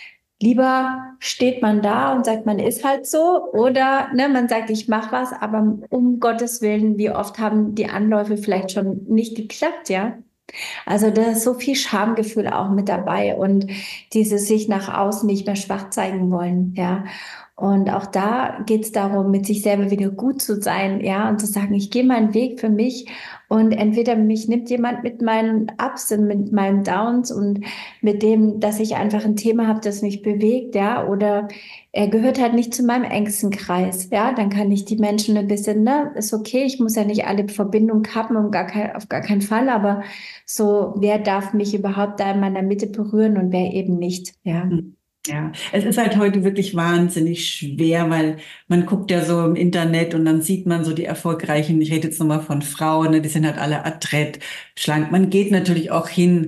lieber steht man da und sagt, man ist halt so, oder ne, man sagt, ich mache was, aber um Gottes Willen, wie oft haben die Anläufe vielleicht schon nicht geklappt, ja? Also da ist so viel Schamgefühl auch mit dabei und dieses sich nach außen nicht mehr schwach zeigen wollen, ja. Und auch da geht es darum, mit sich selber wieder gut zu sein, ja, und zu sagen, ich gehe meinen Weg für mich und entweder mich nimmt jemand mit meinen Ups und mit meinen Downs und mit dem, dass ich einfach ein Thema habe, das mich bewegt, ja, oder er gehört halt nicht zu meinem engsten Kreis, ja, dann kann ich die Menschen ein bisschen, ne, ist okay, ich muss ja nicht alle Verbindungen kappen und auf gar keinen Fall, aber so, wer darf mich überhaupt da in meiner Mitte berühren und wer eben nicht, ja. Ja, es ist halt heute wirklich wahnsinnig schwer, weil man guckt ja so im Internet und dann sieht man so die erfolgreichen, ich rede jetzt nochmal von Frauen, ne, die sind halt alle adrett, schlank. Man geht natürlich auch hin,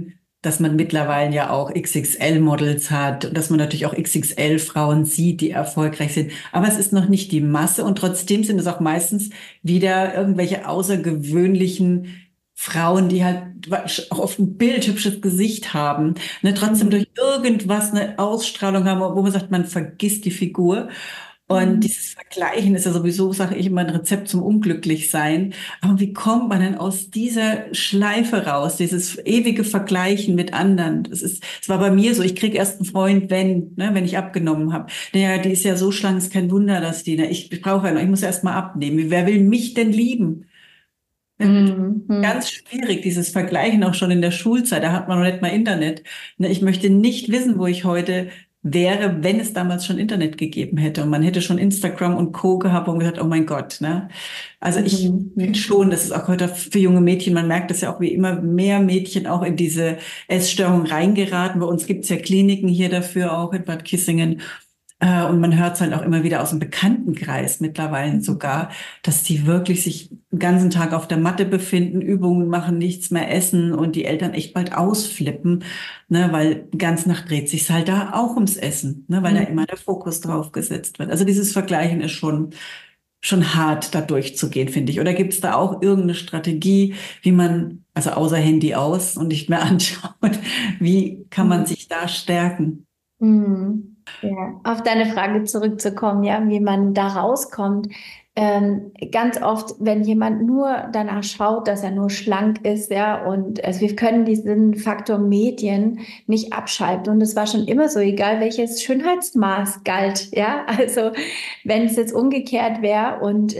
dass man mittlerweile ja auch XXL-Models hat und dass man natürlich auch XXL-Frauen sieht, die erfolgreich sind. Aber es ist noch nicht die Masse und trotzdem sind es auch meistens wieder irgendwelche außergewöhnlichen Frauen, die halt auch oft ein bildhübsches Gesicht haben, ne, trotzdem durch irgendwas eine Ausstrahlung haben, wo man sagt, man vergisst die Figur. Und dieses Vergleichen ist ja sowieso, sage ich immer, ein Rezept zum Unglücklichsein. Aber wie kommt man denn aus dieser Schleife raus, dieses ewige Vergleichen mit anderen? Es war bei mir so, ich krieg erst einen Freund, wenn ich abgenommen habe. Naja, die ist ja so schlank, ist kein Wunder, dass ich brauche ja noch, ich muss erst mal abnehmen. Wer will mich denn lieben? Ganz schwierig, dieses Vergleichen auch schon in der Schulzeit. Da hat man noch nicht mal Internet. Ne, ich möchte nicht wissen, wo ich heute wäre, wenn es damals schon Internet gegeben hätte. Und man hätte schon Instagram und Co. gehabt und gesagt, oh mein Gott, ne? Also ich finde schon, das ist auch heute für junge Mädchen, man merkt das ja auch, wie immer mehr Mädchen auch in diese Essstörung reingeraten. Bei uns gibt es ja Kliniken hier dafür auch in Bad Kissingen. Und man hört es halt auch immer wieder aus dem Bekanntenkreis mittlerweile sogar, dass die wirklich sich den ganzen Tag auf der Matte befinden, Übungen machen, nichts mehr essen und die Eltern echt bald ausflippen, ne, weil die ganze Nacht dreht sich halt da auch ums Essen, ne, weil da immer der Fokus drauf gesetzt wird. Also dieses Vergleichen ist schon hart, da durchzugehen, finde ich. Oder gibt es da auch irgendeine Strategie, wie man, also außer Handy aus und nicht mehr anschaut, wie kann man sich da stärken? Ja, auf deine Frage zurückzukommen, ja, wie man da rauskommt. Ganz oft, wenn jemand nur danach schaut, dass er nur schlank ist, ja, und also wir können diesen Faktor Medien nicht abschalten. Und es war schon immer so, egal welches Schönheitsmaß galt, ja. Also wenn es jetzt umgekehrt wäre und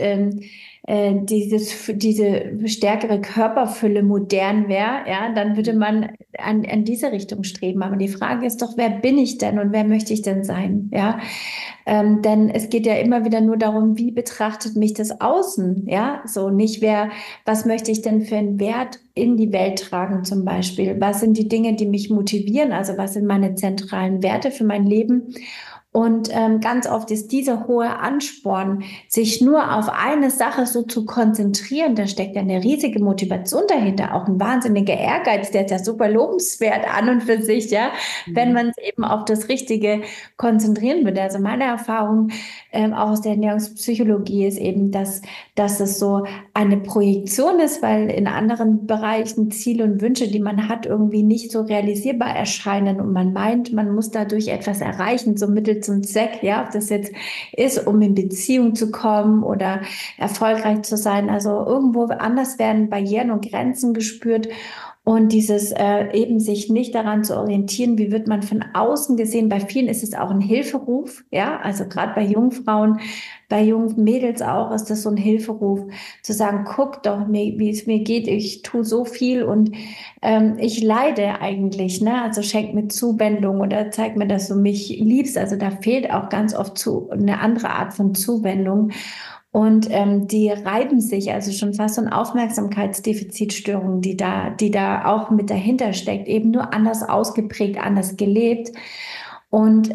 diese stärkere Körperfülle modern wäre, ja, dann würde man an diese Richtung streben. Aber die Frage ist doch, wer bin ich denn und wer möchte ich denn sein? Ja, denn es geht ja immer wieder nur darum, wie betrachtet mich das Außen? Ja, so nicht was möchte ich denn für einen Wert in die Welt tragen zum Beispiel? Was sind die Dinge, die mich motivieren? Also was sind meine zentralen Werte für mein Leben? Und ganz oft ist dieser hohe Ansporn, sich nur auf eine Sache so zu konzentrieren, da steckt ja eine riesige Motivation dahinter, auch ein wahnsinniger Ehrgeiz, der ist ja super lobenswert an und für sich, ja, wenn man es eben auf das Richtige konzentrieren würde. Also meine Erfahrung auch aus der Ernährungspsychologie ist eben, dass es so eine Projektion ist, weil in anderen Bereichen Ziele und Wünsche, die man hat, irgendwie nicht so realisierbar erscheinen und man meint, man muss dadurch etwas erreichen, so mittels und Zweck, ja, ob das jetzt ist, um in Beziehung zu kommen oder erfolgreich zu sein. Also irgendwo anders werden Barrieren und Grenzen gespürt. Und dieses eben sich nicht daran zu orientieren, wie wird man von außen gesehen. Bei vielen ist es auch ein Hilferuf, ja, also gerade bei jungen Frauen, bei jungen Mädels auch ist das so ein Hilferuf, zu sagen, guck doch, wie es mir geht, ich tue so viel und ich leide eigentlich, ne? Also schenk mir Zuwendung oder zeig mir, dass du mich liebst. Also da fehlt auch ganz oft eine andere Art von Zuwendung. Und die reiben sich, also schon fast so eine Aufmerksamkeitsdefizitstörung, die da auch mit dahinter steckt, eben nur anders ausgeprägt, anders gelebt. Und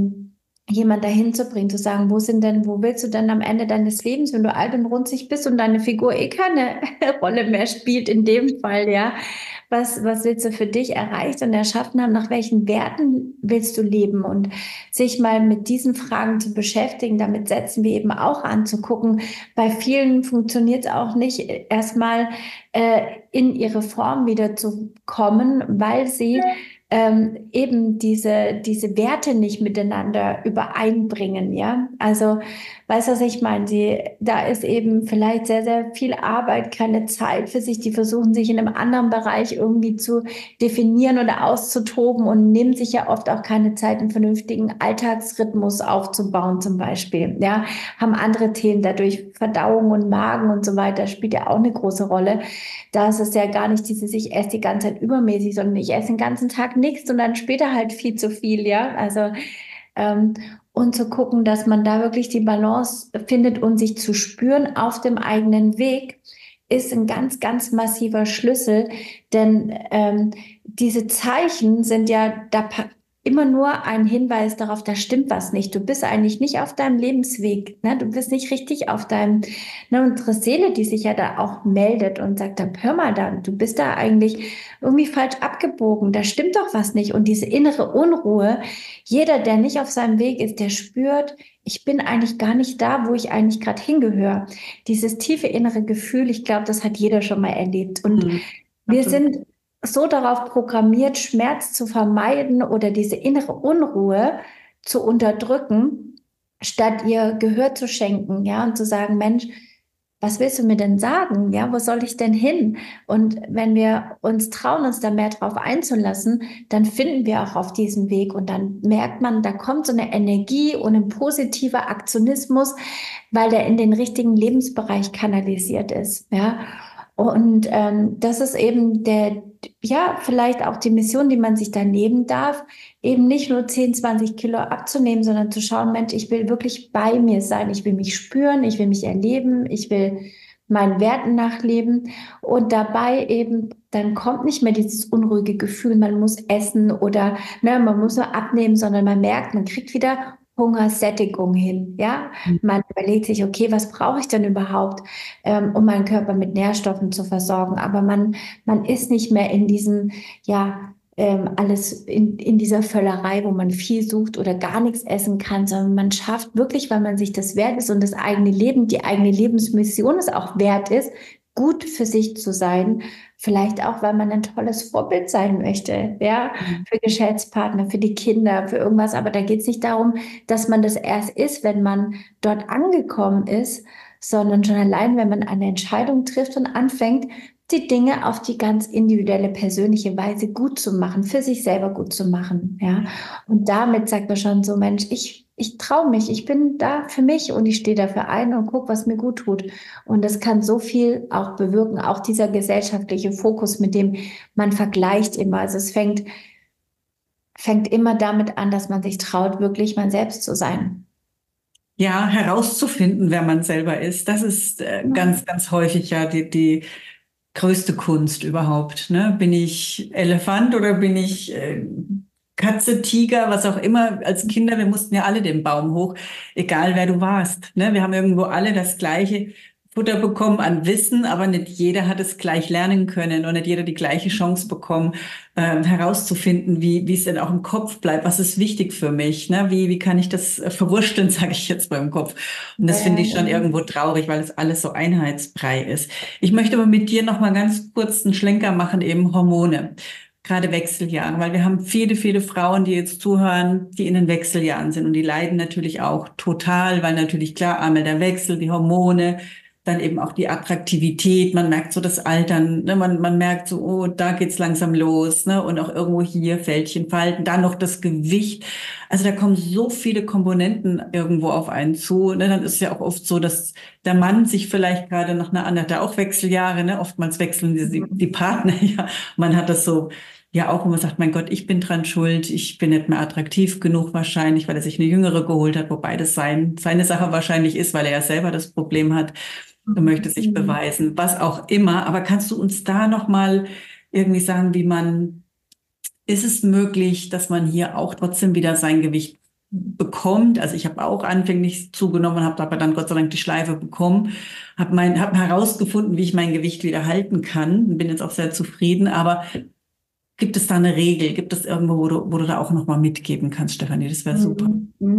jemand dahin zu bringen, zu sagen, wo willst du denn am Ende deines Lebens, wenn du alt und runzig bist und deine Figur keine Rolle mehr spielt in dem Fall, ja? Was willst du für dich erreicht und erschaffen haben? Nach welchen Werten willst du leben? Und sich mal mit diesen Fragen zu beschäftigen, damit setzen wir eben auch an, zu gucken. Bei vielen funktioniert es auch nicht, erstmal in ihre Form wieder zu kommen, weil sie eben diese Werte nicht miteinander übereinbringen, ja. Also, weißt du, was ich meine? Da ist eben vielleicht sehr, sehr viel Arbeit, keine Zeit für sich. Die versuchen sich in einem anderen Bereich irgendwie zu definieren oder auszutoben und nehmen sich ja oft auch keine Zeit, einen vernünftigen Alltagsrhythmus aufzubauen, zum Beispiel, ja. Haben andere Themen, dadurch Verdauung und Magen und so weiter, spielt ja auch eine große Rolle. Da ist es ja gar nicht ich esse die ganze Zeit übermäßig, sondern ich esse den ganzen Tag nichts und dann später halt viel zu viel, ja. Also, und zu gucken, dass man da wirklich die Balance findet und sich zu spüren auf dem eigenen Weg, ist ein ganz, ganz massiver Schlüssel, denn diese Zeichen sind ja, immer nur ein Hinweis darauf, da stimmt was nicht. Du bist eigentlich nicht auf deinem Lebensweg, ne? Du bist nicht richtig auf deinem, ne? Unsere Seele, die sich ja da auch meldet und sagt, dann hör mal da, du bist da eigentlich irgendwie falsch abgebogen, da stimmt doch was nicht. Und diese innere Unruhe, jeder, der nicht auf seinem Weg ist, der spürt, ich bin eigentlich gar nicht da, wo ich eigentlich gerade hingehöre. Dieses tiefe innere Gefühl, ich glaube, das hat jeder schon mal erlebt. Und wir Absolut. sind so darauf programmiert, Schmerz zu vermeiden oder diese innere Unruhe zu unterdrücken, statt ihr Gehör zu schenken, ja, und zu sagen, Mensch, was willst du mir denn sagen? Ja, wo soll ich denn hin? Und wenn wir uns trauen, uns da mehr drauf einzulassen, dann finden wir auch auf diesem Weg und dann merkt man, da kommt so eine Energie und ein positiver Aktionismus, weil der in den richtigen Lebensbereich kanalisiert ist, ja. Und das ist eben ja, vielleicht auch die Mission, die man sich da nehmen darf, eben nicht nur 10, 20 Kilo abzunehmen, sondern zu schauen, Mensch, ich will wirklich bei mir sein, ich will mich spüren, ich will mich erleben, ich will meinen Werten nachleben und dabei eben, dann kommt nicht mehr dieses unruhige Gefühl, man muss essen oder ne, man muss nur abnehmen, sondern man merkt, man kriegt wieder Hungersättigung hin, ja. Man überlegt sich, okay, was brauche ich denn überhaupt, um meinen Körper mit Nährstoffen zu versorgen? Aber man ist nicht mehr in diesem, ja, alles in dieser Völlerei, wo man viel sucht oder gar nichts essen kann, sondern man schafft wirklich, weil man sich das wert ist und das eigene Leben, die eigene Lebensmission es auch wert ist, gut für sich zu sein. Vielleicht auch, weil man ein tolles Vorbild sein möchte, ja, für Geschäftspartner, für die Kinder, für irgendwas. Aber da geht es nicht darum, dass man das erst ist, wenn man dort angekommen ist, sondern schon allein, wenn man eine Entscheidung trifft und anfängt, die Dinge auf die ganz individuelle, persönliche Weise gut zu machen, für sich selber gut zu machen, ja. Und damit sagt man schon so, Mensch, ich traue mich, ich bin da für mich und ich stehe dafür ein und gucke, was mir gut tut. Und das kann so viel auch bewirken, auch dieser gesellschaftliche Fokus, mit dem man vergleicht immer. Also es fängt immer damit an, dass man sich traut, wirklich man selbst zu sein. Ja, herauszufinden, wer man selber ist, das ist ganz, ganz häufig ja die größte Kunst überhaupt. Ne? Bin ich Elefant oder bin ich Katze, Tiger, was auch immer? Als Kinder, wir mussten ja alle den Baum hoch, egal wer du warst. Ne? Wir haben irgendwo alle das gleiche Futter bekommen an Wissen, aber nicht jeder hat es gleich lernen können und nicht jeder die gleiche Chance bekommen, herauszufinden, wie es denn auch im Kopf bleibt. Was ist wichtig für mich? Ne? Wie kann ich das verwursteln, sage ich jetzt beim Kopf. Und das finde ich schon irgendwo traurig, weil es alles so einheitsbrei ist. Ich möchte aber mit dir noch mal ganz kurz einen Schlenker machen, eben Hormone. Gerade Wechseljahren, weil wir haben viele, viele Frauen, die jetzt zuhören, die in den Wechseljahren sind und die leiden natürlich auch total, weil natürlich klar, einmal der Wechsel, die Hormone, dann eben auch die Attraktivität, man merkt so das Altern, ne? Man merkt so, oh, da geht's langsam los, ne? Und auch irgendwo hier Fältchen, Falten, dann noch das Gewicht. Also da kommen so viele Komponenten irgendwo auf einen zu, ne? Dann ist es ja auch oft so, dass der Mann sich vielleicht gerade nach einer anderen, hat er auch Wechseljahre, ne? Oftmals wechseln die Partner, ja. Man hat das so, ja, auch wenn man sagt, mein Gott, ich bin dran schuld, ich bin nicht mehr attraktiv genug wahrscheinlich, weil er sich eine Jüngere geholt hat, wobei das seine Sache wahrscheinlich ist, weil er ja selber das Problem hat. Er möchte sich beweisen, was auch immer. Aber kannst du uns da noch mal irgendwie sagen, ist es möglich, dass man hier auch trotzdem wieder sein Gewicht bekommt? Also ich habe auch anfänglich zugenommen, habe aber dann Gott sei Dank die Schleife bekommen, habe herausgefunden, wie ich mein Gewicht wieder halten kann. Bin jetzt auch sehr zufrieden. Aber gibt es da eine Regel? Gibt es irgendwo, wo du da auch noch mal mitgeben kannst, Stefanie? Das wäre super.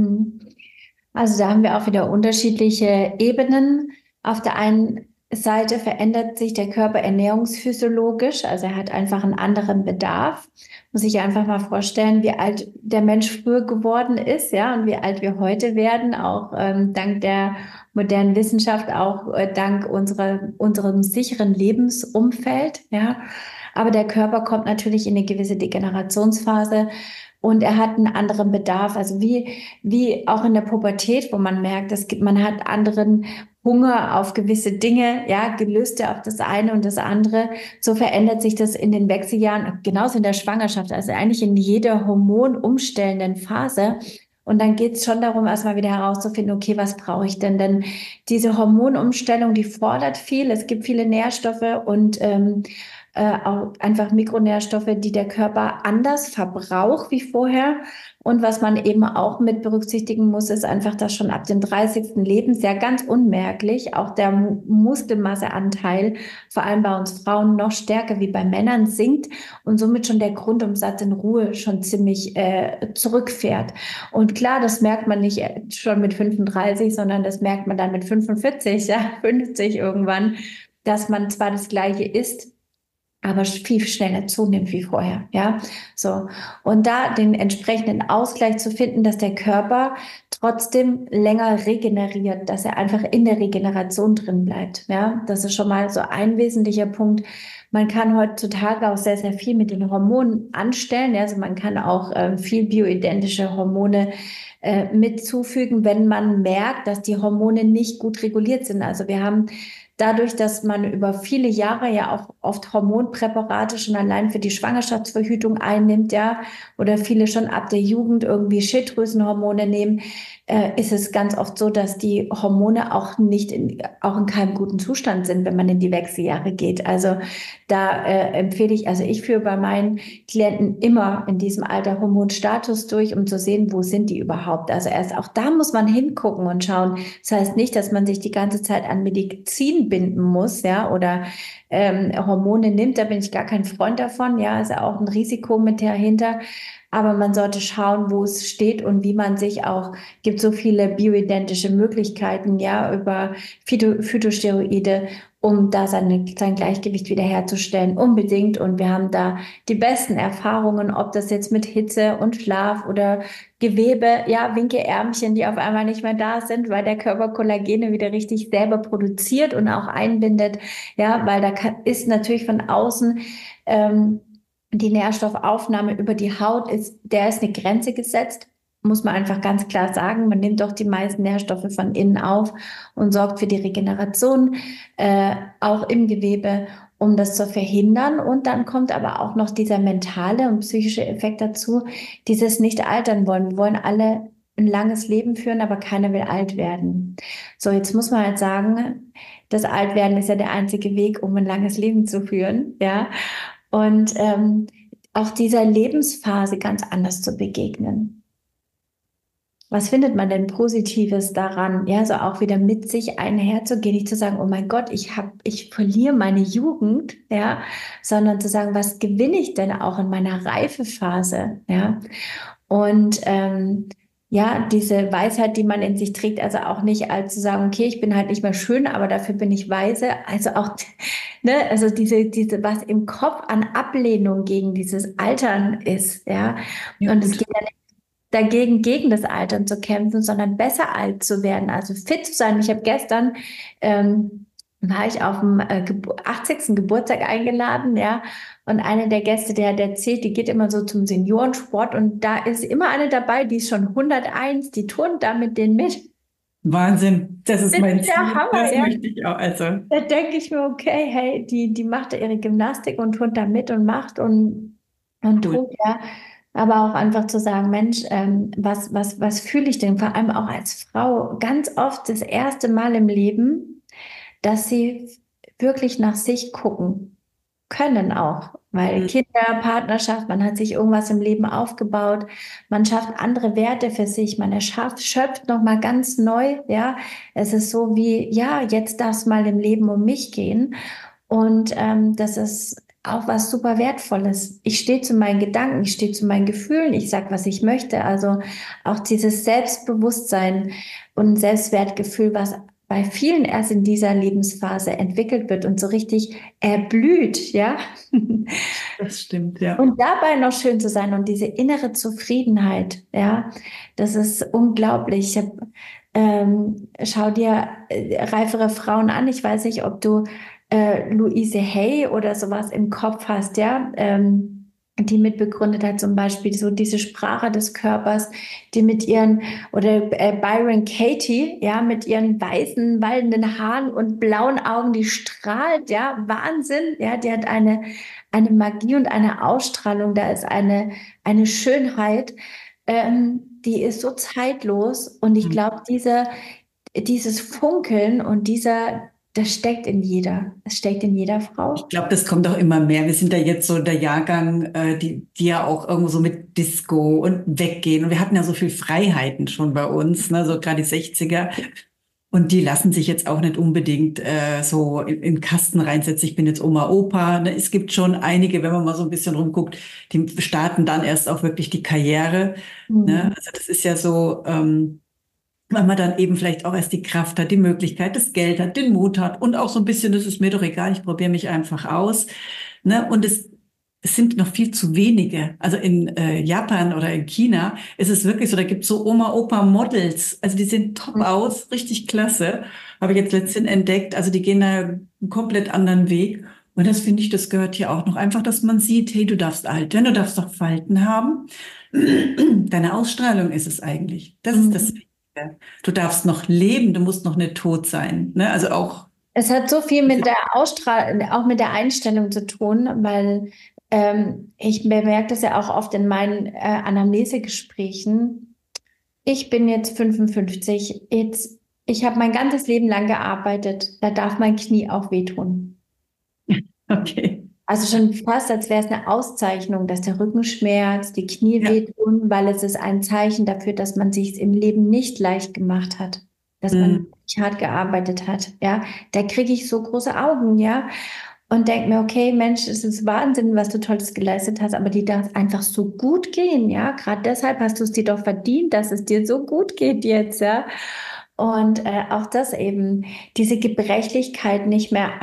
Also da haben wir auch wieder unterschiedliche Ebenen. Auf der einen Seite verändert sich der Körper ernährungsphysiologisch, also er hat einfach einen anderen Bedarf. Muss ich einfach mal vorstellen, wie alt der Mensch früher geworden ist, ja, und wie alt wir heute werden, auch dank der modernen Wissenschaft, auch dank unserem sicheren Lebensumfeld, ja. Aber der Körper kommt natürlich in eine gewisse Degenerationsphase. Und er hat einen anderen Bedarf, also wie auch in der Pubertät, wo man merkt, man hat anderen Hunger auf gewisse Dinge, ja, Gelüste auf das eine und das andere. So verändert sich das in den Wechseljahren, genauso in der Schwangerschaft, also eigentlich in jeder hormonumstellenden Phase. Und dann geht es schon darum, erstmal wieder herauszufinden, okay, was brauche ich denn? Denn diese Hormonumstellung, die fordert viel, es gibt viele Nährstoffe und auch einfach Mikronährstoffe, die der Körper anders verbraucht wie vorher. Und was man eben auch mit berücksichtigen muss, ist einfach, dass schon ab dem 30. Lebensjahr ganz unmerklich auch der Muskelmasseanteil, vor allem bei uns Frauen, noch stärker wie bei Männern sinkt und somit schon der Grundumsatz in Ruhe schon ziemlich zurückfährt. Und klar, das merkt man nicht schon mit 35, sondern das merkt man dann mit 45, ja, 50 irgendwann, dass man zwar das Gleiche isst, aber viel schneller zunimmt wie vorher, ja, so. Und da den entsprechenden Ausgleich zu finden, dass der Körper trotzdem länger regeneriert, dass er einfach in der Regeneration drin bleibt, ja, das ist schon mal so ein wesentlicher Punkt. Man kann heutzutage auch sehr, sehr viel mit den Hormonen anstellen, ja? Also man kann auch viel bioidentische Hormone mit zufügen, wenn man merkt, dass die Hormone nicht gut reguliert sind. Also wir haben dadurch, dass man über viele Jahre ja auch oft Hormonpräparate schon allein für die Schwangerschaftsverhütung einnimmt, ja, oder viele schon ab der Jugend irgendwie Schilddrüsenhormone nehmen, ist es ganz oft so, dass die Hormone auch nicht auch in keinem guten Zustand sind, wenn man in die Wechseljahre geht. Also da empfehle ich, also ich führe bei meinen Klienten immer in diesem Alter Hormonstatus durch, um zu sehen, wo sind die überhaupt. Also erst auch da muss man hingucken und schauen. Das heißt nicht, dass man sich die ganze Zeit an Medizin binden muss, ja, oder Hormone nimmt. Da bin ich gar kein Freund davon. Ja, ist ja auch ein Risiko mit dahinter. Aber man sollte schauen, wo es steht und wie man sich auch, gibt so viele bioidentische Möglichkeiten, ja, über Phytosteroide, um da sein Gleichgewicht wiederherzustellen, unbedingt. Und wir haben da die besten Erfahrungen, ob das jetzt mit Hitze und Schlaf oder Gewebe, ja, Winkeärmchen, die auf einmal nicht mehr da sind, weil der Körper Kollagene wieder richtig selber produziert und auch einbindet, ja, weil da ist natürlich von außen die Nährstoffaufnahme über die Haut der ist eine Grenze gesetzt, muss man einfach ganz klar sagen. Man nimmt doch die meisten Nährstoffe von innen auf und sorgt für die Regeneration, auch im Gewebe, um das zu verhindern. Und dann kommt aber auch noch dieser mentale und psychische Effekt dazu, dieses nicht altern wollen. Wir wollen alle ein langes Leben führen, aber keiner will alt werden. So, jetzt muss man halt sagen, das Altwerden ist ja der einzige Weg, um ein langes Leben zu führen, ja. Und auch dieser Lebensphase ganz anders zu begegnen. Was findet man denn Positives daran? Ja, so auch wieder mit sich einherzugehen, nicht zu sagen, oh mein Gott, ich verliere meine Jugend, ja, sondern zu sagen, was gewinne ich denn auch in meiner Reifephase, ja? Und ja, diese Weisheit, die man in sich trägt, also auch nicht als zu sagen, okay, ich bin halt nicht mehr schön, aber dafür bin ich weise. Also auch, ne, also diese, was im Kopf an Ablehnung gegen dieses Altern ist, ja. Ja, Und es gut. geht ja nicht dagegen, gegen das Altern zu kämpfen, sondern besser alt zu werden, also fit zu sein. Ich habe gestern, war ich auf dem 80. Geburtstag eingeladen, ja. Und eine der Gäste, der hat erzählt, die geht immer so zum Seniorensport und da ist immer eine dabei, die ist schon 101, die turnt da mit denen mit. Wahnsinn, das ist Das mein ist der Ziel. Hammer, Das ja. möchte ich auch. Also, Da denke ich mir, okay, hey, die macht da ihre Gymnastik und turnt da mit und macht und cool. tut, ja. Aber auch einfach zu sagen, Mensch, was fühle ich denn? Vor allem auch als Frau ganz oft das erste Mal im Leben, dass sie wirklich nach sich gucken können auch. Weil Mhm. Kinder, Partnerschaft, man hat sich irgendwas im Leben aufgebaut, man schafft andere Werte für sich, man schöpft nochmal ganz neu, ja. Es ist so wie, ja, jetzt darf es mal im Leben um mich gehen. Und das ist auch was super Wertvolles. Ich stehe zu meinen Gedanken, ich stehe zu meinen Gefühlen, ich sag, was ich möchte. Also auch dieses Selbstbewusstsein und Selbstwertgefühl, was bei vielen erst in dieser Lebensphase entwickelt wird und so richtig erblüht, ja. Das stimmt, ja. Und dabei noch schön zu sein und diese innere Zufriedenheit, ja, das ist unglaublich. Schau dir reifere Frauen an. Ich weiß nicht, ob du Louise Hay oder sowas im Kopf hast, ja, die mitbegründet hat, zum Beispiel so diese Sprache des Körpers, die mit ihren, oder Byron Katie, ja, mit ihren weißen, wallenden Haaren und blauen Augen, die strahlt, ja, Wahnsinn, ja, die hat eine Magie und eine Ausstrahlung, da ist eine Schönheit, die ist so zeitlos und ich Mhm. glaube, dieses Funkeln und das steckt in jeder. Es steckt in jeder Ich Frau. glaube, das kommt auch immer mehr. Wir sind ja jetzt so der Jahrgang, die ja auch irgendwo so mit Disco und weggehen. Und wir hatten ja so viel Freiheiten schon bei uns, ne? So gerade die 60er. Und die lassen sich jetzt auch nicht unbedingt so in Kasten reinsetzen. Ich bin jetzt Oma, Opa. Ne? Es gibt schon einige, wenn man mal so ein bisschen rumguckt, die starten dann erst auch wirklich die Karriere. Ne? Mhm. Also das ist ja so, weil man dann eben vielleicht auch erst die Kraft hat, die Möglichkeit, das Geld hat, den Mut hat und auch so ein bisschen, das ist mir doch egal, ich probiere mich einfach aus. Ne? Und es sind noch viel zu wenige. Also in Japan oder in China ist es wirklich so, da gibt es so Oma-Opa-Models. Also die sehen top aus, richtig klasse. Habe ich jetzt letztens entdeckt. Also die gehen da einen komplett anderen Weg. Und das finde ich, das gehört hier auch noch einfach, dass man sieht, hey, du darfst alt werden, du darfst doch Falten haben. Deine Ausstrahlung ist es eigentlich. Das ist das Mhm. Wichtige. Du darfst noch leben, du musst noch nicht tot sein. Ne? Also auch, Es hat so viel mit der Ausstrahlung, auch mit der Einstellung zu tun, weil ich bemerke das ja auch oft in meinen Anamnesegesprächen. Ich bin jetzt 55, ich habe mein ganzes Leben lang gearbeitet, da darf mein Knie auch wehtun. okay. Also schon fast, als wäre es eine Auszeichnung, dass der Rücken schmerzt, die Knie Ja. wehtun, weil es ist ein Zeichen dafür, dass man sich im Leben nicht leicht gemacht hat, dass man Mm. nicht hart gearbeitet hat. Ja, da kriege ich so große Augen, ja, und denke mir, okay, Mensch, es ist Wahnsinn, was du Tolles geleistet hast, aber die darf einfach so gut gehen, ja. Gerade deshalb hast du es dir doch verdient, dass es dir so gut geht jetzt, ja. Und auch das eben, diese Gebrechlichkeit nicht mehr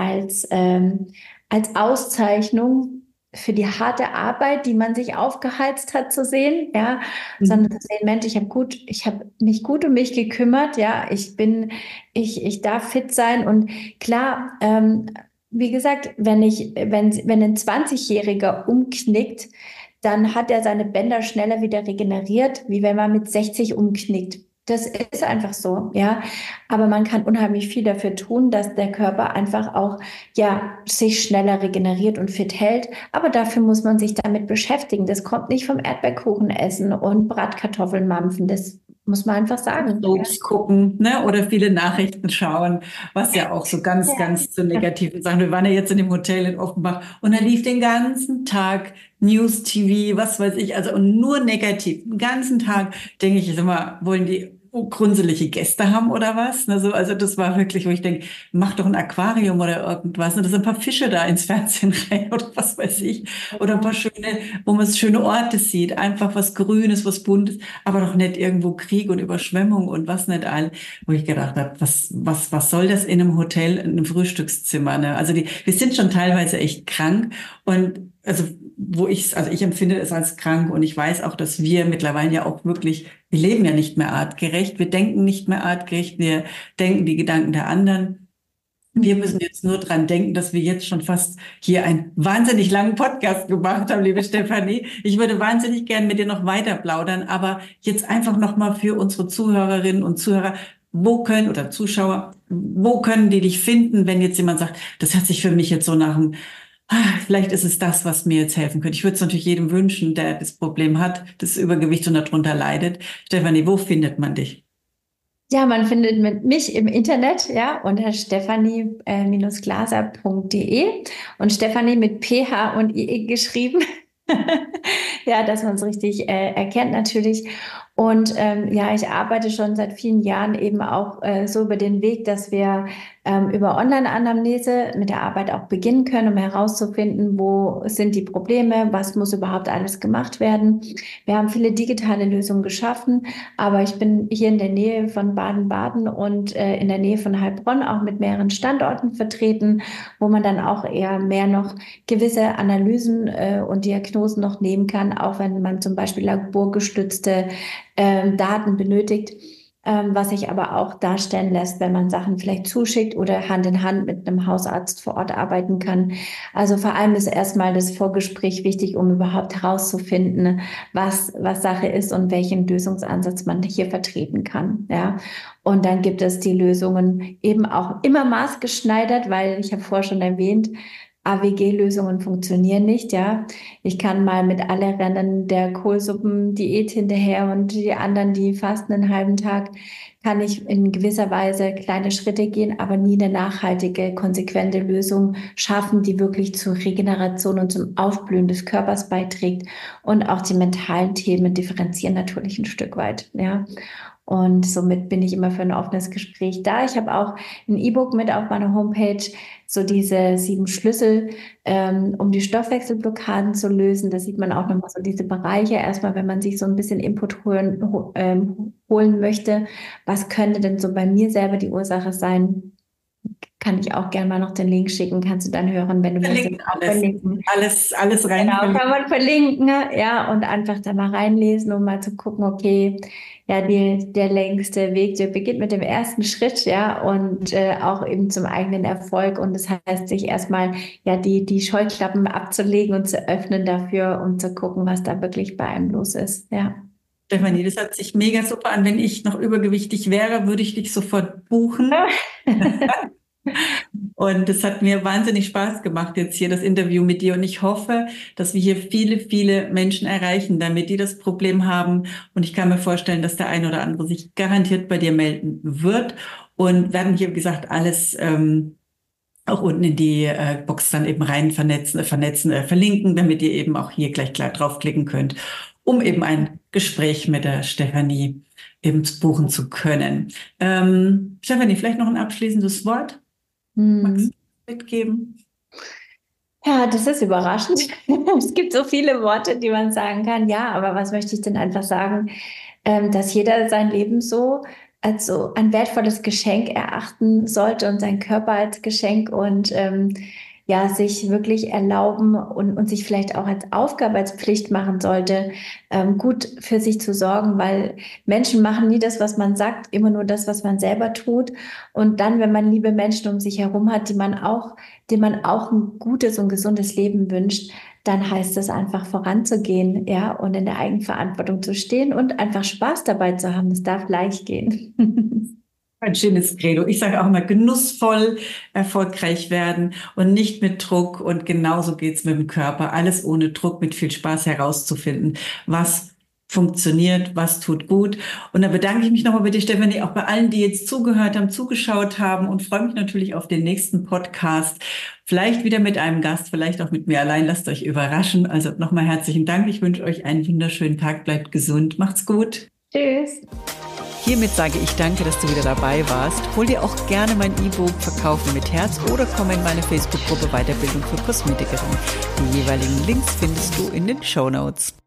als Auszeichnung für die harte Arbeit, die man sich aufgeheizt hat, zu sehen, ja, sondern Mm. zu sehen, Mensch, ich habe mich gut um mich gekümmert, ja, ich darf fit sein und klar, wie gesagt, wenn ein 20-Jähriger umknickt, dann hat er seine Bänder schneller wieder regeneriert, wie wenn man mit 60 umknickt. Das ist einfach so, ja. Aber man kann unheimlich viel dafür tun, dass der Körper einfach auch, ja, sich schneller regeneriert und fit hält. Aber dafür muss man sich damit beschäftigen. Das kommt nicht vom Erdbeerkuchen essen und Bratkartoffeln mampfen. Das muss man einfach sagen. Ja. Soaps gucken, ne? Oder viele Nachrichten schauen, was ja auch so ganz, ganz zu negativen Sachen. Wir waren ja jetzt in dem Hotel in Offenbach und da lief den ganzen Tag News TV, was weiß ich, also und nur negativ. Den ganzen Tag denke ich immer, wollen die grunzelige Gäste haben oder was? Ne, so, also das war wirklich, wo ich denke, mach doch ein Aquarium oder irgendwas. Ne, da sind ein paar Fische da ins Fernsehen rein oder was weiß ich. Oder ein paar schöne, wo man schöne Orte sieht. Einfach was Grünes, was Buntes, aber doch nicht irgendwo Krieg und Überschwemmung und was nicht all. Wo ich gedacht habe, was soll das in einem Hotel, in einem Frühstückszimmer? Ne? Also wir sind schon teilweise echt krank und also also ich empfinde es als krank und ich weiß auch, dass wir mittlerweile ja auch wirklich, wir leben ja nicht mehr artgerecht, wir denken nicht mehr artgerecht, wir denken die Gedanken der anderen. Wir müssen jetzt nur dran denken, dass wir jetzt schon fast hier einen wahnsinnig langen Podcast gemacht haben, liebe Stefanie. Ich würde wahnsinnig gern mit dir noch weiter plaudern, aber jetzt einfach nochmal für unsere Zuhörerinnen und Zuhörer, oder Zuschauer, wo können die dich finden, wenn jetzt jemand sagt, das hört sich für mich jetzt so nach einem vielleicht ist es das, was mir jetzt helfen könnte. Ich würde es natürlich jedem wünschen, der das Problem hat, das Übergewicht und darunter leidet. Stefanie, wo findet man dich? Ja, man findet mich im Internet, ja, unter stephanie-glaser.de und Stephanie mit PH und IE geschrieben. Ja, dass man es richtig erkennt natürlich. Und ja, ich arbeite schon seit vielen Jahren eben auch so über den Weg, dass wir über Online-Anamnese mit der Arbeit auch beginnen können, um herauszufinden, wo sind die Probleme, was muss überhaupt alles gemacht werden. Wir haben viele digitale Lösungen geschaffen, aber ich bin hier in der Nähe von Baden-Baden und in der Nähe von Heilbronn auch mit mehreren Standorten vertreten, wo man dann auch eher mehr noch gewisse Analysen und Diagnosen noch nehmen kann, auch wenn man zum Beispiel laborgestützte Daten benötigt, was sich aber auch darstellen lässt, wenn man Sachen vielleicht zuschickt oder Hand in Hand mit einem Hausarzt vor Ort arbeiten kann. Also vor allem ist erstmal das Vorgespräch wichtig, um überhaupt herauszufinden, was Sache ist und welchen Lösungsansatz man hier vertreten kann. Ja. Und dann gibt es die Lösungen eben auch immer maßgeschneidert, weil ich habe vorher schon erwähnt, AWG-Lösungen funktionieren nicht, ja. Ich kann mal mit alle rennen der Kohlsuppen-Diät hinterher und die anderen, die fasten einen halben Tag, kann ich in gewisser Weise kleine Schritte gehen, aber nie eine nachhaltige, konsequente Lösung schaffen, die wirklich zur Regeneration und zum Aufblühen des Körpers beiträgt. Und auch die mentalen Themen differenzieren natürlich ein Stück weit, ja. Und somit bin ich immer für ein offenes Gespräch da. Ich habe auch ein E-Book mit auf meiner Homepage, so diese 7 Schlüssel, um die Stoffwechselblockaden zu lösen. Da sieht man auch nochmal so diese Bereiche. Erstmal, wenn man sich so ein bisschen Input holen möchte, was könnte denn so bei mir selber die Ursache sein? Kann ich auch gerne mal noch den Link schicken, kannst du dann hören, wenn du Verlinken möchtest. Auch alles. verlinken. Alles rein. Genau, verlinken. kann man verlinken, ja, und einfach da mal reinlesen, um mal zu gucken, okay, ja, der längste Weg, der beginnt mit dem ersten Schritt, ja, und auch eben zum eigenen Erfolg. Und das heißt, sich erstmal ja die Scheuklappen abzulegen und zu öffnen dafür, um zu gucken, was da wirklich bei einem los ist, ja. Stefanie, das hört sich mega super an. Wenn ich noch übergewichtig wäre, würde ich dich sofort buchen. Und es hat mir wahnsinnig Spaß gemacht, jetzt hier das Interview mit dir. Und ich hoffe, dass wir hier viele, viele Menschen erreichen, damit die das Problem haben. Und ich kann mir vorstellen, dass der eine oder andere sich garantiert bei dir melden wird. Und werden hier, wie gesagt, alles auch unten in die Box dann eben rein verlinken, damit ihr eben auch hier gleich klar draufklicken könnt, um eben ein Gespräch mit der Stefanie eben buchen zu können. Stefanie, vielleicht noch ein abschließendes Wort? Magst du mitgeben? Ja, das ist überraschend. Es gibt so viele Worte, die man sagen kann. Ja, aber was möchte ich denn einfach sagen, dass jeder sein Leben so als so ein wertvolles Geschenk erachten sollte und seinen Körper als Geschenk und ja, sich wirklich erlauben und sich vielleicht auch als Aufgabe, als Pflicht machen sollte, gut für sich zu sorgen, weil Menschen machen nie das, was man sagt, immer nur das, was man selber tut. Und dann, wenn man liebe Menschen um sich herum hat, denen man auch ein gutes und gesundes Leben wünscht, dann heißt es einfach voranzugehen, ja, und in der Eigenverantwortung zu stehen und einfach Spaß dabei zu haben. Es darf leicht gehen. Ein schönes Credo. Ich sage auch immer, genussvoll erfolgreich werden und nicht mit Druck. Und genauso geht's mit dem Körper. Alles ohne Druck, mit viel Spaß herauszufinden, was funktioniert, was tut gut. Und da bedanke ich mich nochmal bei dir, Stefanie, auch bei allen, die jetzt zugehört haben, zugeschaut haben und freue mich natürlich auf den nächsten Podcast. Vielleicht wieder mit einem Gast, vielleicht auch mit mir allein. Lasst euch überraschen. Also nochmal herzlichen Dank. Ich wünsche euch einen wunderschönen Tag. Bleibt gesund. Macht's gut. Tschüss. Hiermit sage ich danke, dass du wieder dabei warst. Hol dir auch gerne mein E-Book Verkaufen mit Herz oder komm in meine Facebook-Gruppe Weiterbildung für Kosmetikerin. Die jeweiligen Links findest du in den Shownotes.